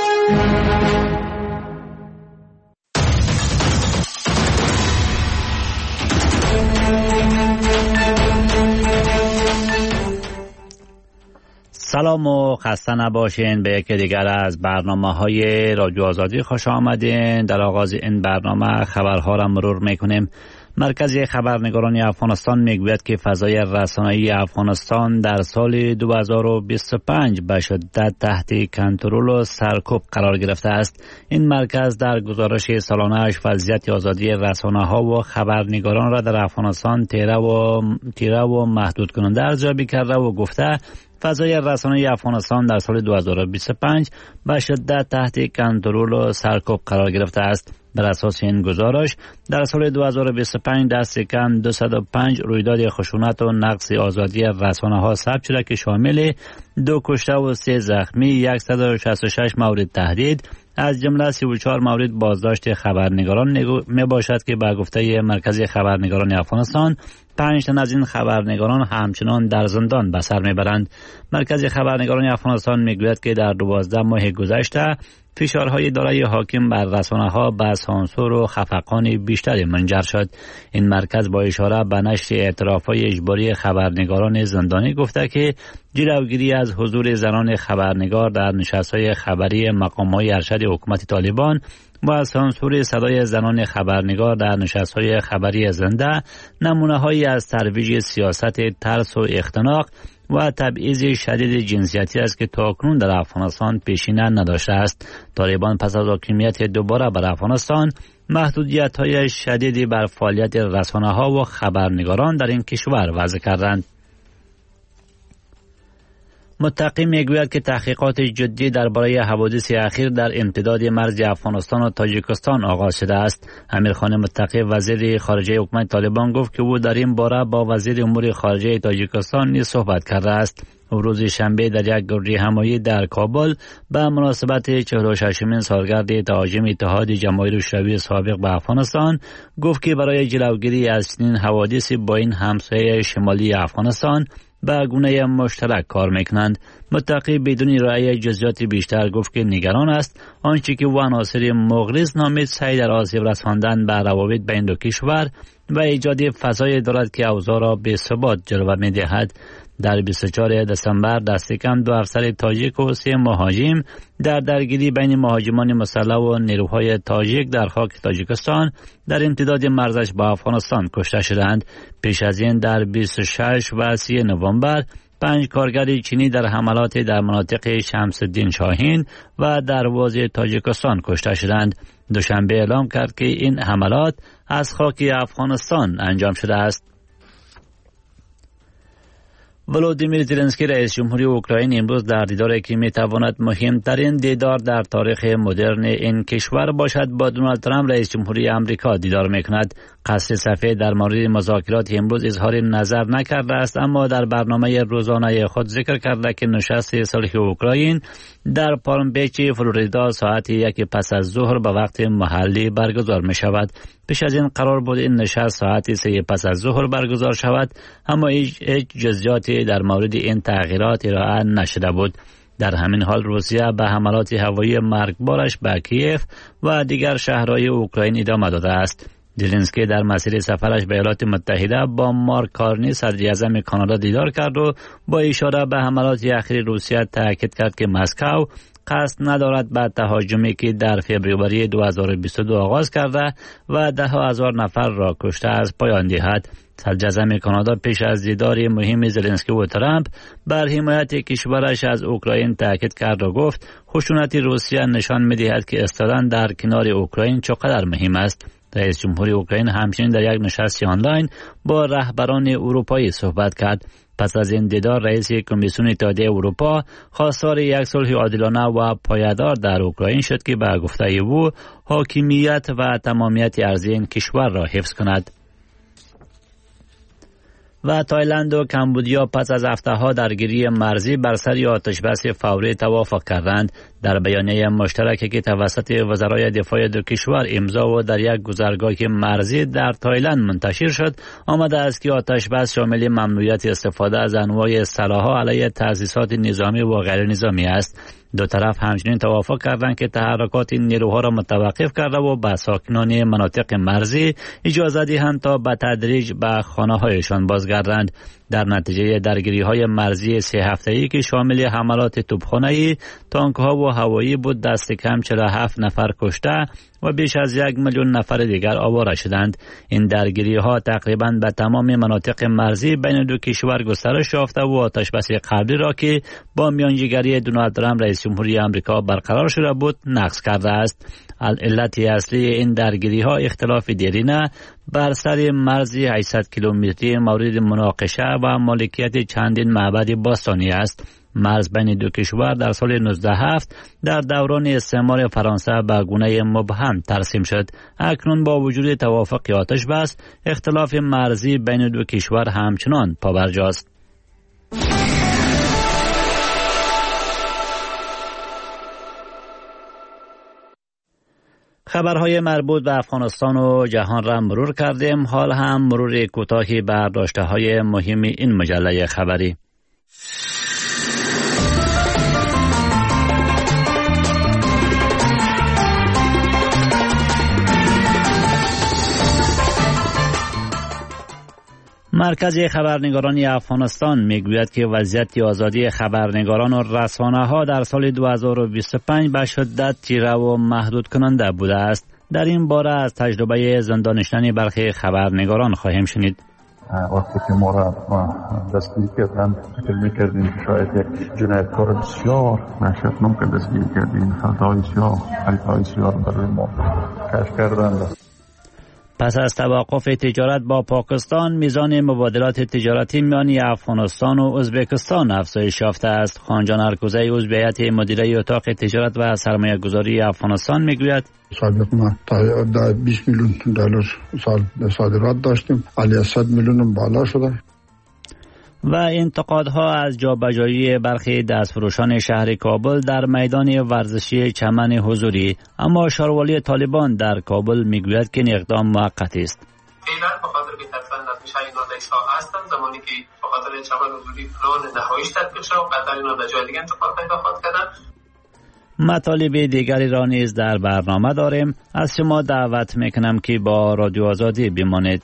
سلام و خسته نباشین. به یکی دیگر از برنامه های رادیو آزادی خوش آمدین. در آغاز این برنامه خبرها را مرور میکنیم. مرکز خبرنگاران افغانستان میگوید که فضای رسانه‌ای افغانستان در سال دو هزار و بیست و پنج به شدت تحت کنترل و سرکوب قرار گرفته است. این مرکز در گزارش سالانه‌اش وضعیت آزادی رسانه‌ها و خبرنگاران را در افغانستان تیره و تیره و محدود کننده ارزیابی کرده و گفته فضای رسانه‌ای افغانستان در سال دو هزار و بیست و پنج به شدت تحت کنترل و سرکوب قرار گرفته است. بر اساس این گزارش در سال دو هزار و بیست و پنج دست کم دویست و پنج رویداد خشونت و نقض آزادی رسانه‌ها ثبت شده که شامل دو کشته و سه زخمی، صد و شصت و شش مورد تهدید از جمله سی و چهار مورد بازداشت خبرنگاران می باشد که به گفته مرکز خبرنگاران افغانستان پنج تن از این خبرنگاران همچنان در زندان به سر میبرند. مرکز خبرنگاران افغانستان میگوید که در دوازده ماه گذشته فشارهای دارای حاکم بر رسانه‌ها به سانسور و خفقان بیشتری منجر شد. این مرکز با اشاره به نشر اعتراف‌های اجباری خبرنگاران زندانی گفته که جلوگیری از حضور زنان خبرنگار در نشست‌های خبری مقام‌های ارشد حکومت طالبان و سانسور صدای زنان خبرنگار در نشست‌های خبری زنده نمونه‌هایی از ترویج سیاست ترس و اختناق و تبعیض شدید جنسیتی است که تاکنون در افغانستان پیشینه نداشته است. طالبان پس از حاکمیت دوباره بر افغانستان محدودیت‌های شدیدی بر فعالیت رسانه‌ها و خبرنگاران در این کشور وضع کردند. متقی میگوید که تحقیقات جدی درباره حوادث اخیر در امتداد مرز افغانستان و تاجیکستان آغاز شده است. امیرخان متقی وزیر خارجه حکومت طالبان گفت که او در این باره با وزیر امور خارجه تاجیکستان نیز صحبت کرده است. روز شنبه در یک گردی همایی در کابل به مناسبت چهل و ششمین سالگرد تهاجم اتحاد جماهیر شوروی سابق به افغانستان گفت که برای جلوگیری از چنین حوادث با این همسایه شمالی افغانستان به گونه مشترک کار میکنند. متقی بدون ارائه جزئیات بیشتر گفت که نگران است آنچه که او عناصر مغرض نامید سعی در آسیب رساندن به روابط بین دو کشور و ایجاد فضای دارد که اوضاع را به ثبات جلوه میدهد. در بیست و چهارم دسامبر دست کم دو افسر تاجیک و سه مهاجم در درگیری بین مهاجمان مسلح و نیروهای تاجیک در خاک تاجیکستان در امتداد مرزش با افغانستان کشته شدند. پیش از این در بیست و شش و سی نوامبر پنج کارگر چینی در حملات در مناطق شمس الدین شاهین و دروازه تاجیکستان کشته شدند. دوشنبه اعلام کرد که این حملات از خاک افغانستان انجام شده است. ولودیمیر زلنسکی رئیس جمهوری اوکراین امروز در دیداری که میتواند مهمترین دیدار در تاریخ مدرن این کشور باشد با دونالد ترامپ رئیس جمهوری آمریکا دیدار میکند. قصر سفید در مورد مذاکرات امروز اظهار نظر نکرده است، اما در برنامه روزانه خود ذکر کرده که نشست صلح اوکراین در پالم بیچ فلوریدا ساعت یک پس از ظهر به وقت محلی برگزار می شود. پیش از این قرار بود این نشست ساعت سه پس از ظهر برگزار شود، اما هیچ جزئیاتی در مورد این تغییرات ارائه نشده بود. در همین حال روسیه به حملات هوایی مرگبارش به کیف و دیگر شهرهای اوکراین ادامه داده است. زلنسکی در مسیر سفرش به ایالات متحده با مارک کارنی صدر اعظم کانادا دیدار کرد و با اشاره به حملات اخیر روسیه تاکید کرد که مسکو قصد ندارد به تهاجمی که در فوریه دو هزار و بیست و دو آغاز کرده و ده هزار نفر را کشته از پایان دهد. صدر اعظم کانادا پیش از دیدار مهم زلنسکی و ترامپ بر حمایت کشورش از اوکراین تاکید کرد و گفت خشونت روسیه نشان می‌دهد که ایستادن در کنار اوکراین چقدر مهم است. رئیس جمهوری اوکراین همچنین در یک نشست آنلاین با رهبران اروپایی صحبت کرد. پس از این دیدار رئیس کمیسیون اتحادیه اروپا خواستار یک صلح عادلانه و پایدار در اوکراین شد که به گفته او حاکمیت و تمامیت ارضی این کشور را حفظ کند. و تایلند و کمبودیا پس از هفته‌ها درگیری مرزی بر سر آتشبس فوری توافق کردند. در بیانیه مشترکی که توسط وزرای دفاع دو کشور امضا و در یک گذرگاه مرزی در تایلند منتشر شد، آمده است که آتشبس شامل ممنوعیت استفاده از انواع سلاح‌ها علیه تأسیسات نظامی و غیر نظامی است. دو طرف همچنین توافق کردند که تحرکات نیروها را متوقف کرده و به ساکنان مناطق مرزی اجازه دهند تا به تدریج به خانه‌هایشان بازگردند. در نتیجه درگیری‌های مرزی سه هفته‌ای که شامل حملات توپخانه‌ای، تانک‌ها و هوایی بود، دست کم چهل و هفت نفر کشته و بیش از یک میلیون نفر دیگر آواره شدند. این درگیری‌ها تقریباً به تمام مناطق مرزی بین دو کشور گسترش یافته و آتشبس قبلی را که با میانجیگری دونالد ترامپ رئیس جمهوری آمریکا برقرار شده بود نقض کرده است. علت اصلی این درگیری‌ها اختلاف دیرینه بر سر مرزی هشتصد کیلومتری مورد مناقشه و مالکیت چندین معبد باستانی است. مرز بین دو کشور در سال نوزده هفت در دوران استعمار فرانسه به گونه مبهم ترسیم شد. اکنون با وجود توافق آتشبس، اختلاف مرزی بین دو کشور همچنان پابرجاست. خبرهای مربوط به افغانستان و جهان را مرور کردیم. حال هم مرور کوتاهی بر داشته‌های مهم این مجله خبری. مرکز خبرنگاران افغانستان میگوید که وضعیت آزادی خبرنگاران و رسانه‌ها در سال دو هزار و بیست و پنج به شدت تیره و محدود کننده بوده است. در این باره از تجربه زندان نشینی برخی خبرنگاران خواهیم شنید. وقتی که ما را دستگیر کردند فکر میکردیم که شاید یک جنایتکار بسیار وحشتناک دستگیر کردیم. خطاهای سیاه خطاهای سیاه را برای ما کشف کردند. پس از توقف تجارت با پاکستان، میزان مبادلات تجارتی میان افغانستان و ازبکستان افزایش یافته است. خانجان ارکوزی عضو هیئت مدیره اتاق تجارت و سرمایه گذاری افغانستان میگوید سابق ما تا بیست میلیون دلار سال صادرات داشتیم، علی صد میلیون بالا شده. و انتقادها از جابجایی برخی دستفروشان شهر کابل در میدان ورزشی چمن حضوری، اما شاروالی طالبان در کابل میگوید که این اقدام موقتی است. فعلا به خاطر که تقریبا نتیجه نودایسا هستن، زمانی که به خاطر چمن حضوری پلان نهاییش تطبیق شد و قطعا اینا به جای دیگه انتقال پیدا خواهد کردن. مطالب دیگری را نیز در برنامه داریم. از شما دعوت میکنم که با رادیو آزادی بمانید.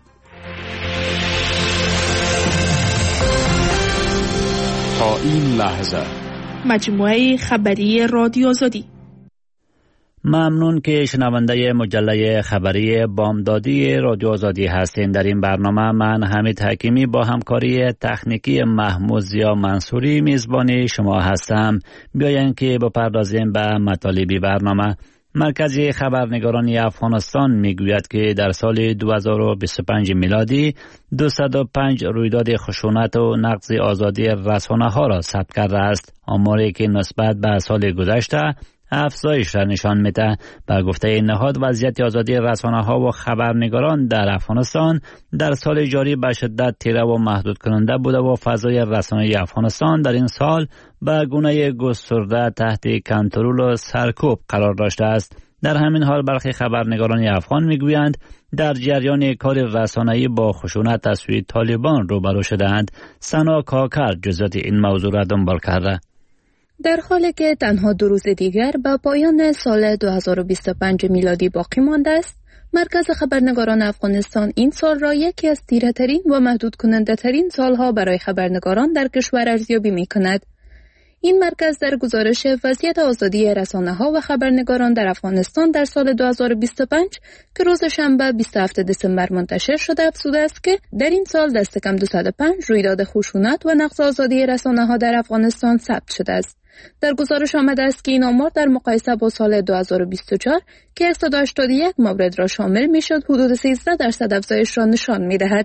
تا این لحظه مجموعه خبری رادیو آزادی. ممنون که شنونده مجله خبری بامدادی رادیو آزادی هستین. در این برنامه من حمید حکیمی با همکاری تکنیکی محمود زیا منصوری میزبان شما هستم. بیاین که بپردازیم به مطالب برنامه. مرکز خبرنگاران افغانستان میگوید که در سال دو هزار و بیست و پنج میلادی دویست و پنج رویداد خشونت و نقض آزادی رسانه‌ها را ثبت کرده است. آماری که نسبت به سال گذشته افزایش را نشان میده. به گفته این نهاد، وضعیت آزادی رسانه‌ها و خبرنگاران در افغانستان در سال جاری به شدت تیره و محدود کننده بوده و فضای رسانه‌ای افغانستان در این سال به گونه گسترده تحت کنترل و سرکوب قرار داشته است. در همین حال برخی خبرنگاران افغان میگویند در جریان کار رسانه‌ای با خشونت از سوی طالبان روبرو شده‌اند. سنا کاکر جزئیات این موضوع را دنبال کرده. در حالی که تنها دو روز دیگر به پایان سال دو هزار و بیست و پنج میلادی باقی مانده است، مرکز خبرنگاران افغانستان این سال را یکی از تیره‌ترین و محدود کننده ترین سالها برای خبرنگاران در کشور ارزیابی می کند. این مرکز در گزارش وضعیت آزادی رسانه‌ها و خبرنگاران در افغانستان در سال دو هزار و بیست و پنج که روز شنبه بیست و هفتم دسامبر منتشر شده افزوده است که در این سال دست کم دویست و پنج رویداد خشونت و نقض آزادی رسانه‌ها در افغانستان ثبت شده است. در گزارش آمده است که این آمار در مقایسه با سال دو هزار و بیست و چهار که صد و هشتاد و یک مورد را شامل می‌شد، حدود سیزده درصد افزایش را نشان می‌دهد.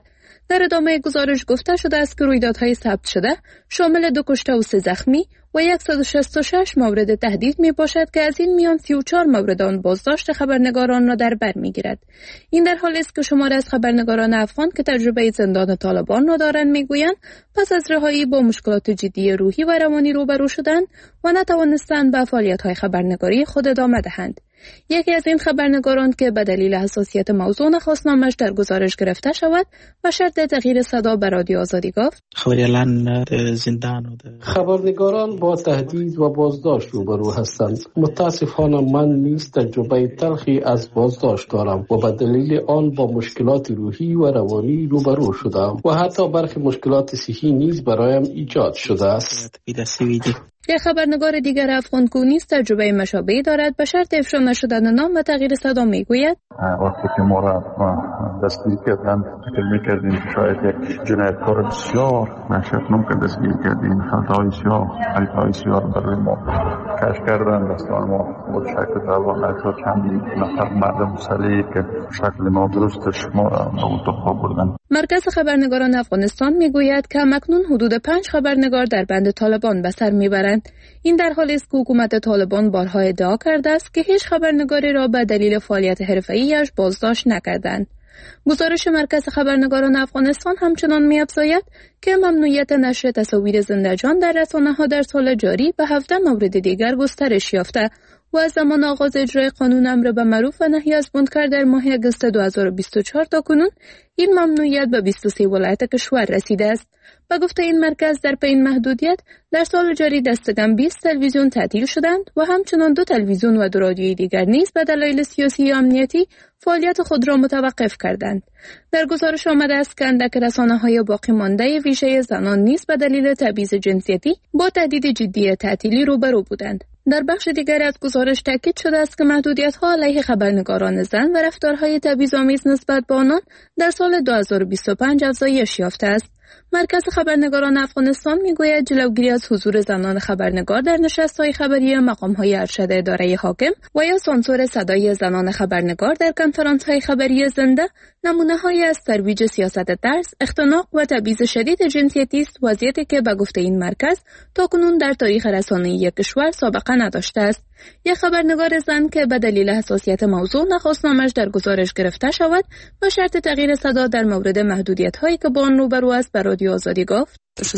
در ادامه گزارش گفته شده است که رویدادهای ثبت شده شامل دو کشته و سه زخمی و صد و شصت و شش مورد تهدید می باشد که از این میان سی و چهار مورد آن بازداشت خبرنگاران را در بر می گیرد. این در حالی است که شماری از خبرنگاران افغان که تجربه زندان طالبان را دارند می گویند پس از رهایی با مشکلات جدی روحی و روانی روبرو شدند و نتوانستند به فعالیت‌های خبرنگاری خود ادامه دهند. یکی از این خبرنگاران که به دلیل حساسیت موضوع نخواست نامش در گزارش گرفته شود و شرط تغییر صدا به رادیو آزادی گفت: خبریالان زندان خبرنگاران با تهدید و بازداشت روبرو هستند. متاسفانه من نیز تجربه تلخی از بازداشت دارم و به دلیل آن با مشکلات روحی و روانی روبرو شدم و حتی برخی مشکلات صحی نیز برایم ایجاد شده است. یک خبرنگار دیگر افغان کو نیز تجربه مشابهی دارد به شرط افشا نشدن نام و تغییر صدا میگوید: وقتی که ما را دستگیر کردند فکر میکردیم که شاید یک جنایتکار بسیار وحشتناک که دستگیر کردیم، خلطه‌های سیاه خریطه‌های سیاه را برای ما کشف کردند. دستان ما بود شکل دوان اجزا چندی نفر مردم سلیح که شکل نادرستش ما را به اتاق بردند. مرکز خبرنگاران افغانستان میگوید که همکنون حدود پنج خبرنگار در بند طالبان به سر میبرند. این در حالی است که حکومت طالبان بارها ادعا کرده است که هیچ خبرنگاری را به دلیل فعالیت حرفه‌ایش بازداشت نکردند. گزارش مرکز خبرنگاران افغانستان همچنان می‌افزاید که ممنوعیت نشر تصاویر زنده‌جان در رسانه‌ها در سال جاری به هفده مورد دیگر گسترش یافته و از زمان آغاز اجرای قانون امر به معروف و نهی از منکر در ماه اگست دو هزار و بیست و چهار تا کنون این ممنوعیت به بیست و سه ولایت کشور رسیده است. به گفته این مرکز در پی این محدودیت در سال جاری دستکم بیست تلویزیون تعطیل شدند و همچنان دو تلویزیون و دو رادیوی دیگر نیز به دلایل سیاسی و امنیتی فعالیت خود را متوقف کردند. در گزارش آمده است که اندک رسانه‌های باقی مانده ویژه زنان نیز به دلیل تبعیض جنسیتی با تهدید جدی تعطیلی روبرو بودند. در بخش دیگر از گزارش تاکید شده است که محدودیت‌ها علیه خبرنگاران زن و رفتارهای تبعیض‌آمیز نسبت به آنان در سال دو هزار و بیست و پنج افزایش یافته است. مرکز خبرنگاران افغانستان میگوید جلوگیری از حضور زنان خبرنگار در نشست‌های خبری مقام‌های ارشد اداره حاکم و یا سانسور صدای زنان خبرنگار در کنفرانس‌های خبری زنده نمونه‌هایی از ترویج سیاست ترس، اختناق و تبعیض شدید جنسیتی است، وضعیتی که به گفته این مرکز تاکنون در تاریخ رسانه‌ای کشور سابقه نداشته است. یک خبرنگار زن که به دلیل حساسیت موضوع نخواست نامش در گزارش گرفته شود و شرط تغییر صدا در مورد محدودیت‌هایی که با آن روبرو است به رادیو آزادی گفت: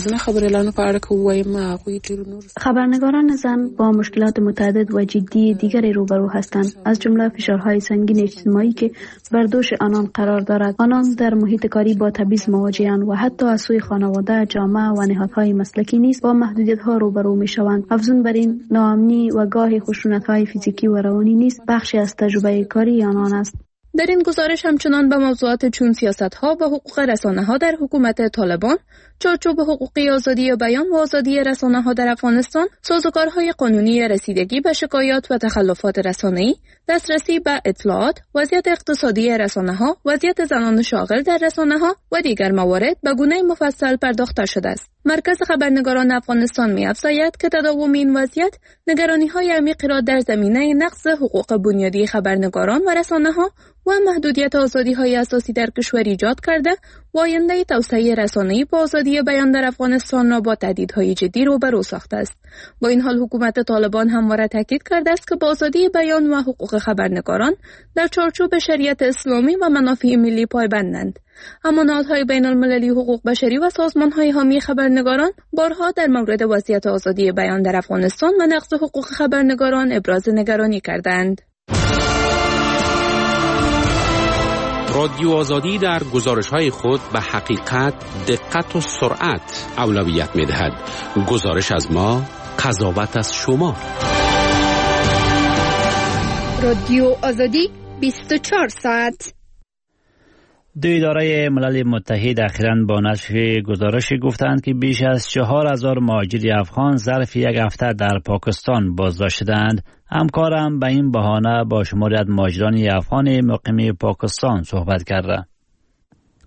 خبرنگاران زن با مشکلات متعدد و جدی دیگری روبرو هستند، از جمله فشارهای سنگین اجتماعی که بر دوش آنان قرار دارد. آنان در محیط کاری با تبعیض مواجه‌اند و حتی از سوی خانواده، جامعه و نهادهای مسلکی نیز با محدودیت‌ها روبرو می‌شوند. افزون بر این، ناامنی و گاهی خشونت‌های فیزیکی و روانی نیز بخشی از تجربه کاری آنان است. در این گزارش همچنان به موضوعات چون سیاست‌ها و حقوق رسانه‌ها در حکومت طالبان، چارچوب حقوقی آزادی بیان و آزادی رسانه‌ها در افغانستان، سازوکارهای قانونی رسیدگی به شکایات و تخلفات رسانه‌ای، دسترسی به اطلاعات، وضعیت اقتصادی رسانه‌ها، وضعیت زنان شاغل در رسانه‌ها و دیگر موارد به گونه مفصل پرداخته شده است. مرکز خبرنگاران افغانستان می‌افزاید که تداوم این وضعیت نگرانی‌های عمیقی را در زمینه نقض حقوق بنیادی خبرنگاران و رسانه‌ها و محدودیت آزادی‌های اساسی در کشور ایجاد کرده و آینده توسعه رسانه‌ای با آزادی بیان در افغانستان را با تهدیدهای جدی روبرو ساخته است. با این حال حکومت طالبان همواره تاکید کرده است که با آزادی بیان و حقوق خبرنگاران در چارچوب شریعت اسلامی و منافع ملی پایبندند. اما نهادهای بین المللی حقوق بشری و سازمان‌های حامی خبرنگاران بارها در مورد وضعیت آزادی بیان در افغانستان و نقض حقوق خبرنگاران ابراز نگرانی کردند. رادیو آزادی در گزارش‌های خود به حقیقت، دقت و سرعت اولویت می‌دهد. گزارش از ما، قضاوت از شما. رادیو آزادی بیست و چهار ساعت. دو اداره ملل متحد اخیراً با نشر گزارشی گفتند که بیش از چهار هزار مهاجر افغان ظرف یک هفته در پاکستان بازداشت شدند. همکارم به این بهانه با شماری از مهاجران افغان مقیم پاکستان صحبت کرده.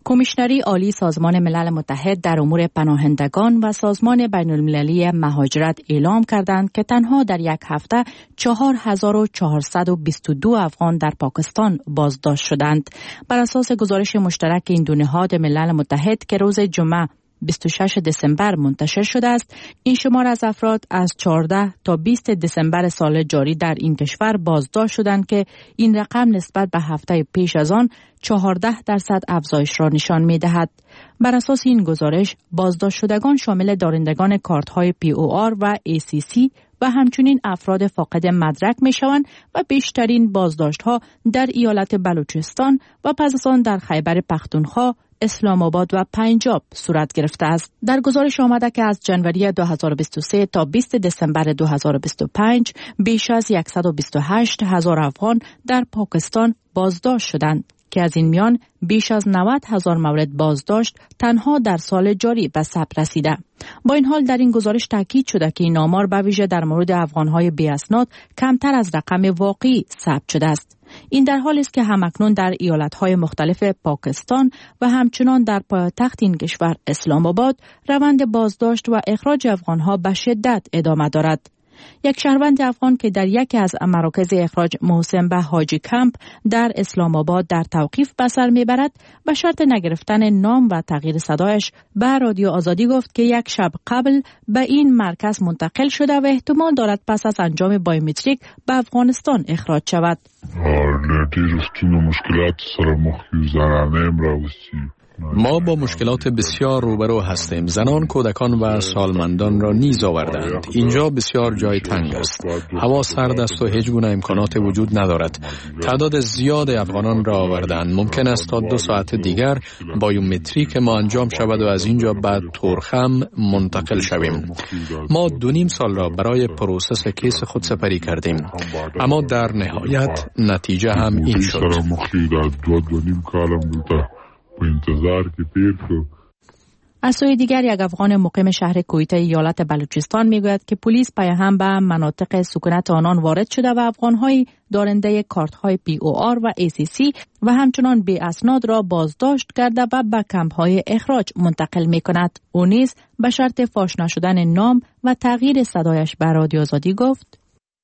کمیشنری عالی سازمان ملل متحد در امور پناهندگان و سازمان بین المللی مهاجرت اعلام کردند که تنها در یک هفته چهار هزار و چهارصد و بیست و دو افغان در پاکستان بازداشت شدند. بر اساس گزارش مشترک این دو نهاد ملل متحد که روز جمعه بیست و ششم دسامبر منتشر شده است، این شمار از افراد از چهارده تا بیست دسامبر سال جاری در این کشور بازداشت شدند که این رقم نسبت به هفته پیش از آن چهارده درصد افزایش را نشان می دهد. بر اساس این گزارش بازداشت شدگان شامل دارندگان کارت های پی او آر و ای سی سی و همچنین افراد فاقد مدرک می شوند و بیشترین بازداشت ها در ایالت بلوچستان و پس از آن در خیبر پختونخوا، اسلام آباد و پنجاب صورت گرفته است. در گزارش آمده که از جنوری دو هزار و بیست و سه تا بیست دسامبر دو هزار و بیست و پنج بیش از صد و بیست و هشت هزار افغان در پاکستان بازداشت شدند که از این میان بیش از نود هزار مورد بازداشت تنها در سال جاری به ثبت رسیده. با این حال در این گزارش تاکید شده که این آمار به ویژه در مورد افغان‌های بی اسناد کمتر از رقم واقعی ثبت شده است. این در حالی است که همکنون در ایالت‌های مختلف پاکستان و همچنان در پایتخت این کشور اسلام آباد روند بازداشت و اخراج افغان‌ها به شدت ادامه دارد. یک شهروند افغان که در یکی از مراکز اخراج محسن به حاجی کمپ در اسلام آباد در توقیف به سر میبرد به شرط نگرفتن نام و تغییر صدایش به رادیو آزادی گفت که یک شب قبل به این مرکز منتقل شده و احتمال دارد پس از انجام بایومتریک به افغانستان اخراج شود. ما با مشکلات بسیار روبرو هستیم. زنان، کودکان و سالمندان را نیز آوردند. اینجا بسیار جای تنگ است. هوا سرد است و هیچ گونه امکانات وجود ندارد. تعداد زیاد افغانان را آوردند. ممکن است تا دو ساعت دیگر بایومتریک ما انجام شود و از اینجا بعد تورخم منتقل شویم. ما دو نیم سال را برای پروسس کیس خود سپری کردیم. اما در نهایت نتیجه هم این شد. از سوی دیگر یک افغان مقیم شهر کویته ایالت بلوچستان میگوید که پلیس پای هم به مناطق سکونت آنان وارد شده و افغان‌های دارنده کارت‌های پی او آر و ای سی سی و همچنان بی اسناد را بازداشت کرده و به کمپ‌های اخراج منتقل می‌کند. او نیز به شرط فاش نشدن نام و تغییر صدایش به رادیو آزادی گفت: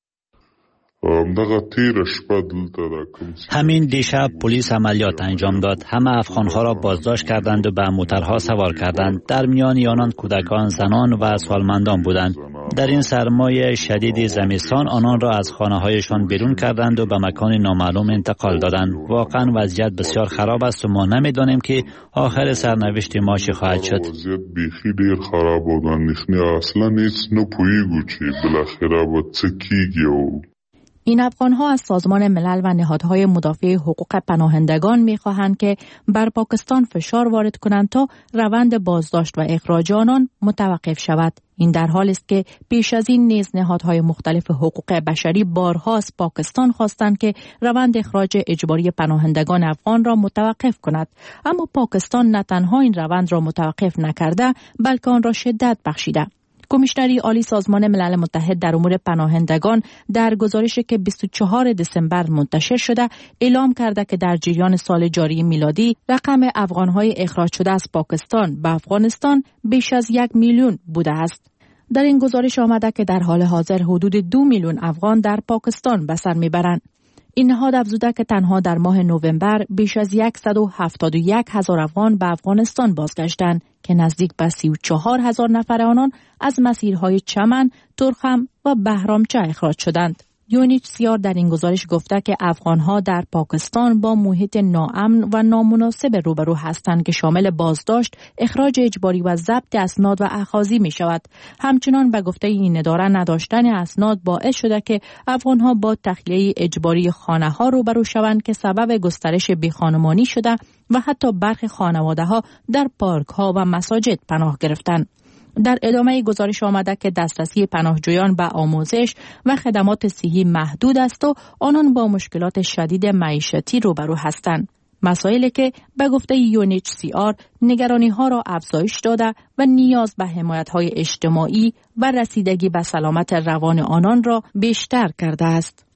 همین دیشب پلیس عملیات انجام داد. همه افغانها را بازداشت کردند و به موترها سوار کردند. در میان آنان کودکان، زنان و سالمندان بودند. در این سرمای شدید زمستان آنان را از خانه هایشان بیرون کردند و به مکان نامعلوم انتقال دادند. واقعا وضعیت بسیار خراب است و ما نمیدانیم که آخر سرنوشت ما چه خواهد شد. بیخی دیر خراب بودن. اصلا هیچ نپویگو چی بالاخره با چه کیگی. این افغان‌ها از سازمان ملل و نهادهای مدافع حقوق پناهندگان می‌خواهند که بر پاکستان فشار وارد کنند تا روند بازداشت و اخراج آنان متوقف شود. این در حالی است که پیش از این نیز نهادهای مختلف حقوق بشری بارها از پاکستان خواستند که روند اخراج اجباری پناهندگان افغان را متوقف کند، اما پاکستان نه تنها این روند را متوقف نکرده بلکه آن را شدت بخشیده. کمیشنری عالی سازمان ملل متحد در امور پناهندگان در گزارشی که بیست و چهارم دسامبر منتشر شده اعلام کرده که در جریان سال جاری میلادی رقم افغان‌های اخراج شده از پاکستان به افغانستان بیش از یک میلیون بوده است. در این گزارش آمده که در حال حاضر حدود دو میلیون افغان در پاکستان به سر میبرند. این نهاد افزوده که تنها در ماه نوامبر بیش از صد و هفتاد و یک هزار افغان به افغانستان بازگشتند که نزدیک به سی و چهار هزار نفر آنان از مسیرهای چمن، ترخم و بهرامچه اخراج شدند. یو ان اچ سی آر در این گزارش گفته که افغانها در پاکستان با محیط ناامن و نامناسب روبرو هستند که شامل بازداشت، اخراج اجباری و ضبط اسناد و اخاذی می شود. همچنان به گفته این اداره نداشتن اسناد باعث شده که افغانها با تخلیه اجباری خانه ها روبرو شوند که سبب گسترش بیخانمانی شده و حتی برخی خانواده ها در پارک ها و مساجد پناه گرفتند. در ادامه گزارش آمده که دسترسی پناهجویان به آموزش و خدمات صحی محدود است و آنان با مشکلات شدید معیشتی روبرو هستند. مسائلی که به گفته یو ان اچ سی آر نگرانی ها را افزایش داده و نیاز به حمایت های اجتماعی و رسیدگی به سلامت روان آنان را بیشتر کرده است.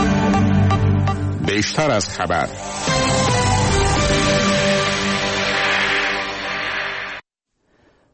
بیشتر از خبر.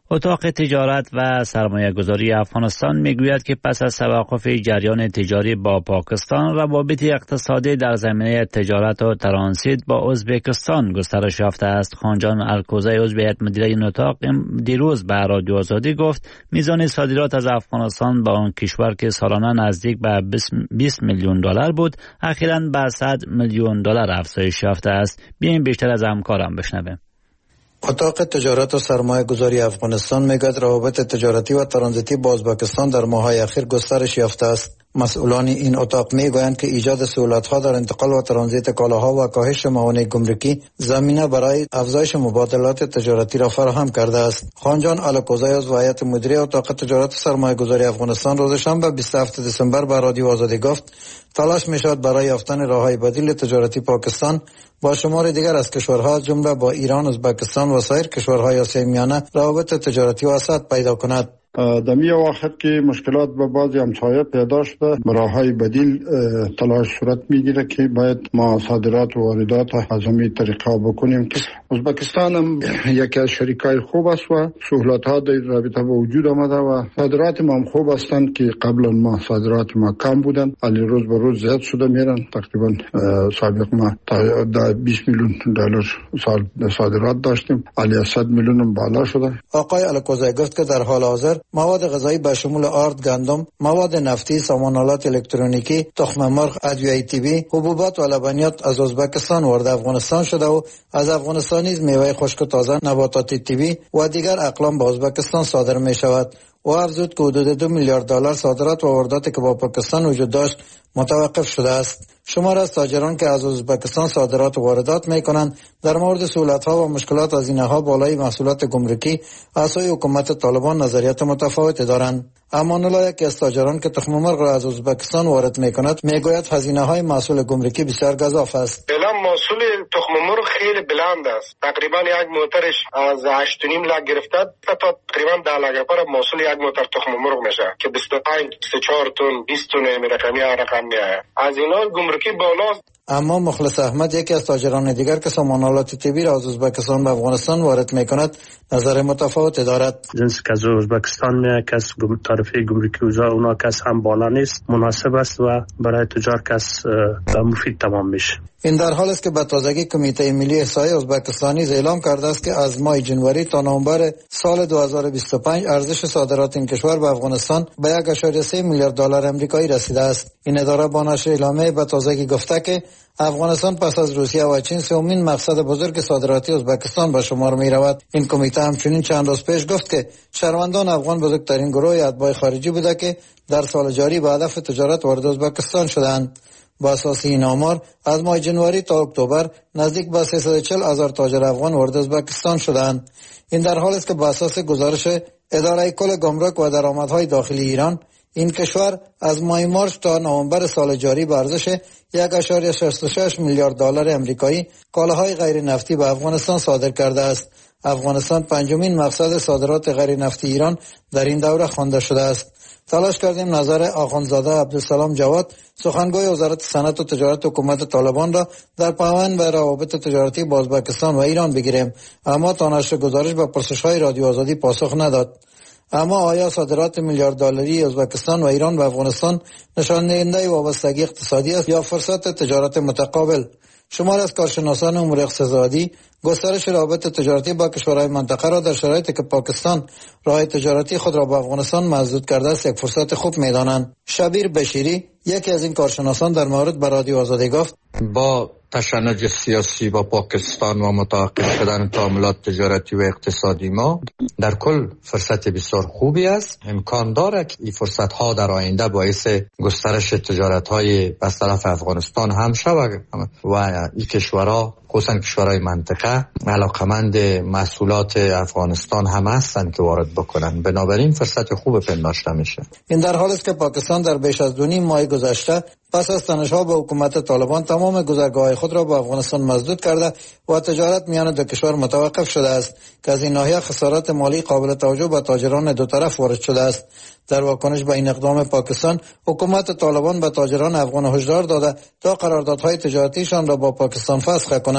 اتاق تجارت و سرمایه گذاری افغانستان میگوید که پس از توقف جریان تجاری با پاکستان، روابط اقتصادی در زمینه تجارت و ترانزیت با ازبکستان گسترش یافته است. خانجان الکوزی عضو هیئت مدیره این اتاق دیروز به رادیو آزادی گفت میزان صادرات از افغانستان با آن کشور که سالانه نزدیک به بیست میلیون دلار بود، اخیراً به صد میلیون دلار افزایش یافته است. بیاین بیشتر از همکارم بشنویم. اتاق تجارت و سرمایه گذاری افغانستان میگوید روابط تجارتی و ترانزیتی با ازبکستان در ماه‌های اخیر گسترش یافته است. مسئولان این اتاق میگویند که ایجاد سهولت‌ها در انتقال و ترانزیت کالاها و کاهش موانع گمرکی زمینه برای افزایش مبادلات تجارتی را فراهم کرده است. خانجان الکوزی از هیئت مدیره اتاق تجارت و سرمایه گذاری افغانستان روز شنبه بیست و هفتم دسامبر به رادیو آزادی گفت تلاش می‌شود برای یافتن راه‌های بدیل تجارتی پاکستان با شمار دیگر از کشورها جمله با ایران، ازبکستان و سایر کشورهای آسیای میانه روابط تجارتی وسعت پیدا کند. در می وقت که مشکلات به بعضی همسایه پیدا شده، راههای بدیل تلاش صورت میگیره که باید ما صادرات و واردات از همین طریقه بکنیم که ازبکستان هم یکی از شریکای خوب است و سهولت ها در رابطه به وجود آمده و صادرات ما هم خوب هستند که قبلا ما صادرات ما کم بودن، ولی روز به روز زیاد شده میرن. تقریبا سابق ما تا بیست میلیون دلار سال صادرات داشتیم، ولی صد میلیون هم بالا شده. آقای الکوزی گفت که در حال حاضر مواد غذایی به شمول آرد، گندم، مواد نفتی، سامانالات الکترونیکی، تخم مرغ، ادویه طبی، حبوبات و لبنیات از ازبکستان وارد افغانستان شده و از افغانستان نیز میوه خشک و تازه، نباتات طبی و دیگر اقلام به ازبکستان صادر می شود. و افزود که حدود دو میلیارد دلار صادرات و وارداتی که با پاکستان وجود داشت متوقف شده است. شمار از تاجران که از ازبکستان صادرات و واردات میکنند در مورد سهولت‌ها و مشکلات از اینها بالای محصولات گمرکی از سوی حکومت طالبان نظریات متفاوتی دارند. امان الله یکی از تاجران که تخم مرغ را از ازبکستان وارد میکند میگوید هزینه‌های محصول گمرکی بسیار گزاف است. الان محصول تخم مرغ خیلی بلند است. تقریبا یک موترش از هشت و نیم لاک گرفته تا تقریبا ده لاک پر محصول یک موتر تخم مرغ میشه که بیست و پنج بیست و چهار تن بیست تن می رقمی رقم میاد. از اینا گمرکی بالاست. اما مخلص احمد یکی از تاجران دیگر که سامانالات طبی را از ازبکستان به افغانستان وارد میکند نظر متفاوتی دارد. جنس که از ازبکستان میاد کس تعرفه گمرکی اوزا اونا کس هم بالا نیست، مناسب است و برای تجار کس مفید تمام میشه. این در حال است که به تازگی کمیته ملی احصایی ازبکستانی اعلام کرده است که از ماه جنوری تا نوامبر سال دو هزار و بیست و پنج ارزش صادرات این کشور به افغانستان به یک ممیز سه میلیارد دلار آمریکایی رسیده است. این اداره با نشر اعلامیه به تازگی گفته که افغانستان پس از روسیه و چین سومین مقصد بزرگ صادراتی ازبکستان به شمار می رود. این کمیته همچنین چند روز پیش گفت که شهروندان افغان بزرگترین گروه اتباع خارجی بوده که در سال جاری به هدف تجارت وارد ازبکستان شدند. با اساس این آمار از ماه جنوری تا اکتبر نزدیک به سیصد و چهل هزار تاجر افغان وارد ازبکستان شدند. این در حال است که با اساس گزارش اداره کل گمرک و درآمدهای داخلی ایران این کشور از ماه مارس تا نوامبر سال جاری به ارزش یک ممیز شصت و شش میلیارد دلار آمریکایی کالاهای غیر نفتی به افغانستان صادر کرده است. افغانستان پنجمین مقصد صادرات غیر نفتی ایران در این دوره خوانده شده است. تلاش کردیم نظر آخوندزاده عبدالسلام جواد سخنگوی وزارت صنعت و تجارت حکومت طالبان را در پیوند به روابط تجارتی با ازبکستان و ایران بگیریم، اما تا نشر گزارش به پرسش‌های رادیو آزادی پاسخ نداد. اما آیا صادرات میلیارد دلاری ازبکستان و ایران به افغانستان نشان دهنده وابستگی اقتصادی است یا فرصت تجارت متقابل؟ شمار از کارشناسان امور اقتصادی گسترش روابط تجارتی با کشورهای منطقه را در شرایطی که پاکستان راه تجارتی خود را با افغانستان مسدود کرده است یک فرصت خوب می‌دانند. شبیر بشیری یکی از این کارشناسان در مورد به رادیو آزادی گفت با تشنج سیاسی با پاکستان و متوقف شدن تعاملات تجارتی و اقتصادی ما در کل فرصت بسیار خوبی است. امکان داره که این فرصت ها در آینده باعث گسترش تجارت های از طرف افغانستان هم شود و این کشورها خصوصا کشورهای منطقه علاقمند محصولات افغانستان هم هستند که وارد بکنن، بنابراین فرصت خوب پنداشته میشه. این در حال است که پاکستان در بیش از دو نیم ماه گذشته پس از تنش‌ها با حکومت طالبان تمام گذرگاه‌های خود را با افغانستان مسدود کرده و تجارت میان دو کشور متوقف شده است که از این ناحیه خسارات مالی قابل توجه به تاجران دو طرف وارد شده است. در واکنش به این اقدام پاکستان، حکومت طالبان به تاجران افغان هشدار داده تا قراردادهای تجارتیشان را با پاکستان فسخ کنند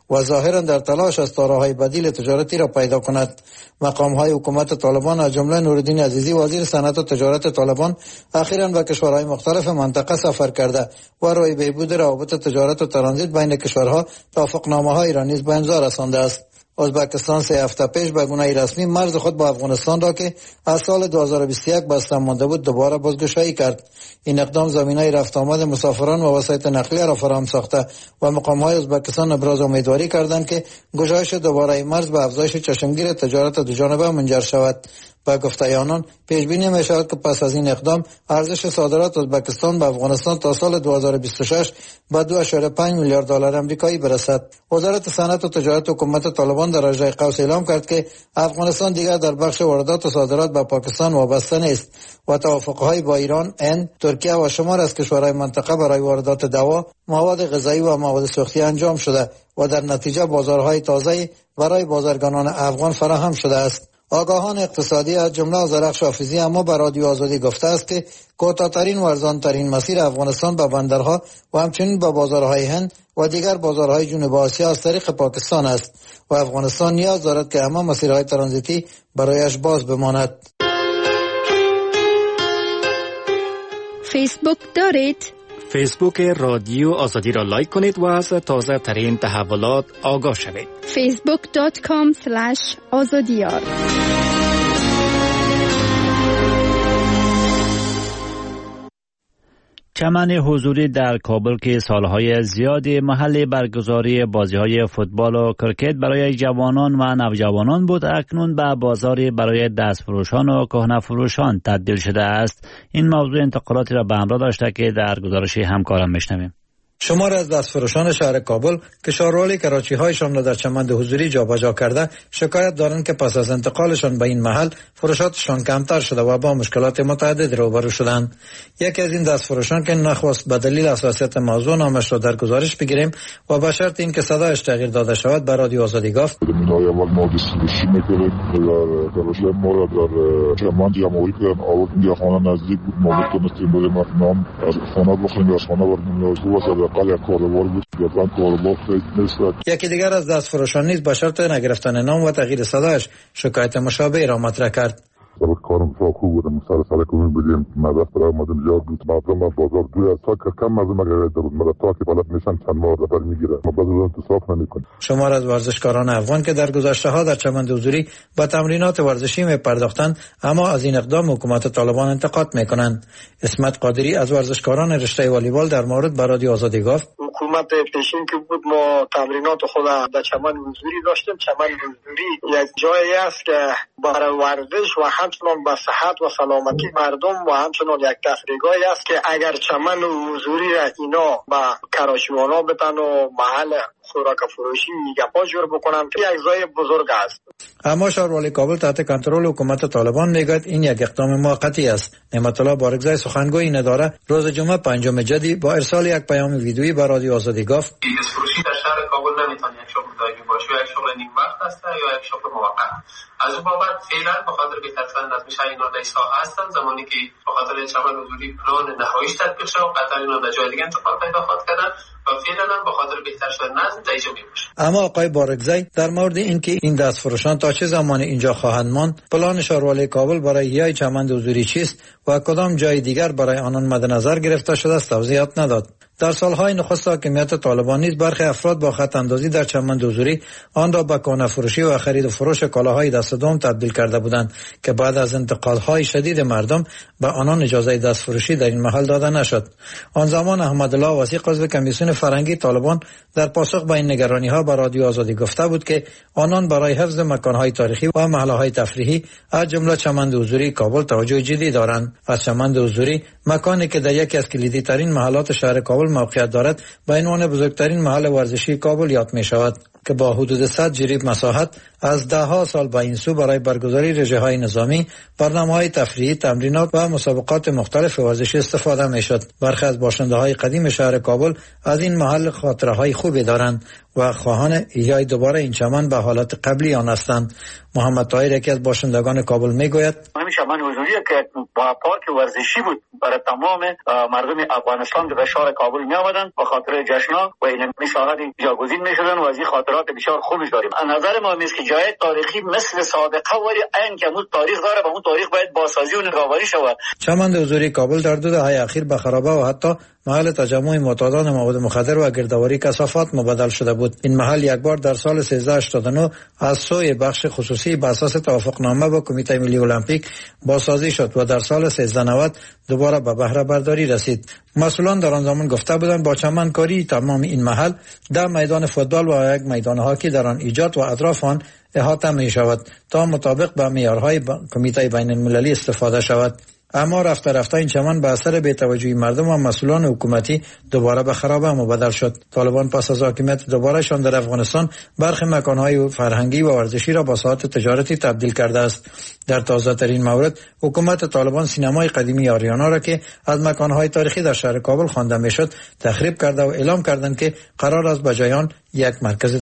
و ظاهرا در تلاش است تا راههای بدیل تجارتی را پیدا کند. مقام‌های حکومت طالبان از جمله نورالدین عزیزی وزیر صنعت و تجارت طالبان اخیراً به کشورهای مختلف منطقه سفر کرده و روی بهبود روابط تجارت و ترانزیت بین کشورها توافقنامه‌هایی را نیز به امضا رسانده است. ازبکستان سه هفته پیش به گونه رسمی مرز خود با افغانستان را که از سال دو هزار و بیست و یک بسته مانده بود دوباره بازگشایی کرد. این اقدام زمینه رفت آمد مسافران و وسایط نقلیه را فراهم ساخته و مقام‌های ازبکستان ابراز امیدواری کردند که گشایش دوباره مرز به افزایش چشمگیر تجارت دوجانبه منجر شود. با گفته آنان پیش بینی می شود که پس از این اقدام ارزش صادرات ازبکستان به افغانستان تا سال دو هزار و بیست و شش به دو ممیز پنج میلیارد دلار آمریکایی برسد. وزارت صنعت و تجارت حکومت طالبان در اجرای قوس اعلام کرد که افغانستان دیگر در بخش واردات و صادرات به پاکستان وابسته نیست و توافق‌های با ایران، هند، ترکیه و شمار از کشورهای منطقه برای واردات دوا، مواد غذایی و مواد سوختی انجام شده و در نتیجه بازارهای تازه برای بازرگانان افغان فراهم شده است. آگاهان اقتصادی از جمله زرخش حافظی اما به رادیو آزادی گفته است که کوتاه‌ترین و ارزان‌ترین مسیر افغانستان به بندرها و همچنین به بازارهای هند و دیگر بازارهای جنوب آسیا از طریق پاکستان است و افغانستان نیاز دارد که همه مسیرهای ترانزیتی برایش باز بماند. فیسبوک دارید؟ فیسبوک رادیو آزادی را لایک کنید و از تازه ترین تحولات آگاه شوید. فیسبوک دات کام اسلش آزادیار. چمن حضوری در کابل که سالهای زیادی محل برگزاری بازی‌های فوتبال و کرکت برای جوانان و نوجوانان بود، اکنون به بازاری برای دستفروشان و کهنه‌فروشان تبدیل شده است. این موضوع انتقالاتی را به همراه داشته که در گزارش همکارم میشنویم. شمار از دستفروشان شهر کابل که شارول کراچی هایشان را در چمن حضوری جابجا کرده شکایت دارند که پس از انتقالشان به این محل فروشاتشان کمتر شده و با مشکلات متعدد روبرو شدند. یکی از این دستفروشان که نخواست به دلیل حساسیت موضوع نامش را در گزارش بگیریم و به شرط اینکه صدایش تغییر داده شود به رادیو آزادی گفت: اول ما دیستریبیوشن می‌کردیم در کراچی، ما را در چمن جمع‌آوری کردن، آوردیم یا خانه نزدیک بود، ما می‌تونستیم بریم نام از خانه بخوریم یا از خانه بریم. یکی دیگر از دستفروشان نیز به شرط نگرفتن نام و تغییر صدایش شکایت مشابه را مطرح کرد. سبب کارم بسیار خوب بود، مستر سال کنیم بدیم مدرسه برای مدن زیاد بود، مردم بازار دوی از تا کم مردم اگر در مدرسه که بلد میشن چند ماه نفر میگیره، ما بعد از انتصاف نمیکنیم. شمار از ورزشکاران افغان که در گذشته ها در چمن حضوری به تمرینات ورزشی میپرداختند اما از این اقدام حکومت طالبان انتقاد میکنند. اسمت قادری از ورزشکاران رشته والیبال در مورد به رادیو آزادی گفت: حکومت پیشین که بود ما تمرینات خود در چمن حضوری داشتیم. چمن حضوری یک جایی است که برای ورزش و همچنان به صحت و سلامتی مردم و همچنان یک تفریحگاهی است که اگر چمن حضوری را اینا به کراچیوانا بتن و محل خوراک فروشی گپا جور بکنن که یک جای بزرگ است. اما شهروالی کابل تحت کنترل حکومت طالبان میگوید این یک اقدام موقتی است. نعمت الله بارگزای سخنگوی این اداره روز جمعه پنجم جدی با ارسال یک پیام ویدیویی به رادیو آزادی گفت: فروشی در شهر کابل نمیتونه یک شغل دائمی باشه، یک شغل نیم وقت است یا یک شغل موقت. از اون بابت فعلا به خاطر بهترشدن نظم شهری نادر ساحه هستند. زمانی که به خاطر چمن حضوری پلان نهاییش تطبیق شد و قطعا اینا در جای دیگه انتقال پیدا خواهد کردن و فعلا هم به خاطر بهتر شدن نظم در اینجا میباشه. اما آقای بارگزای در مورد اینکه این دستفروشان تا چه زمان اینجا خواهند ماند، پلان شهروالی کابل برای یای چمن حضوری چیست و کدام جای دیگر برای آنان مد نظر گرفته شده است توضیحات نداد. در سالهای نخست حاکمیت طالبان نیز برخی افراد با خط اندازی در چمن حضوری آن را به کهنه فروشی و خرید و فروش کالاهای دست دوم تبدیل کرده بودند که بعد از انتقادهای شدید مردم به آنان اجازه دستفروشی در این محل داده نشد. آن زمان احمدالله وثیق عضو کمیسیون فرهنگی طالبان در پاسخ به این نگرانی‌ها به رادیو آزادی گفته بود که آنان برای حفظ مکان‌های تاریخی و محل‌های تفریحی از جمله چمن حضوری کابل توجه جدی دارند. از چمن حضوری، مکانی که در یکی از کلیدی ترین محلات شهر کابل موقعیت دارد، به عنوان بزرگترین محل ورزشی کابل یاد می شود که با حدود صد جریب مساحت از ده ها سال به این سو برای برگزاری رژه‌های نظامی، برنامه‌های تفریحی، تمرینات و مسابقات مختلف ورزشی استفاده می‌شد. برخی از باشنده‌های قدیم شهر کابل از این محل خاطره‌های خوبی دارند و خواهان احیای دوباره این چمن به حالت قبلی آن هستند. محمد طاهر یکی از باشندگان کابل میگوید: همین چمن حضوری که با پارک ورزشی بود برای تمام مردم افغانستان به فشار کابل می آمدند به خاطر جشن‌ها و این مساحت جاگزین می شدن و از این خاطرات بسیار خوبی داریم. از نظر ما است که جای تاریخی مثل صادقه ولی عین که اون تاریخ داره و اون تاریخ باید بازسازی و نگهداری شود. چمن حضوری کابل در دو دهه اخیر به خرابه و حتی محل تجمع معتادان مواد مخدر و گردآوری کثافات مبدل شده بود. این محل یک بار در سال سیزده هشتاد و نه از سوی بخش خصوصی بر اساس توافقنامه با کمیته ملی المپیک بازسازی شد و در سال سیزده نود دوباره به بهره برداری رسید. مسئولان در آن زمان گفته بودند با چمن کاری تمام این محل ده میدان فوتبال و یک میدان هاکی در آن ایجاد و اطراف آن احاطه می شود تا مطابق با معیارهای کمیته بین المللی استفاده شود. اما رفته رفته این چمن به اثر بی‌توجهی مردم و مسئولان حکومتی دوباره به خرابه مبدل شد. طالبان پس از حاکمیت دوباره شان در افغانستان برخی مکانهای فرهنگی و ورزشی را با ساحات تجارتی تبدیل کرده است. در تازه ترین مورد حکومت طالبان سینمای قدیمی آریانا را که از مکانهای تاریخی در شهر کابل خوانده میشد تخریب کرده و اعلام کردند که قرار است به جای آن یک مرکز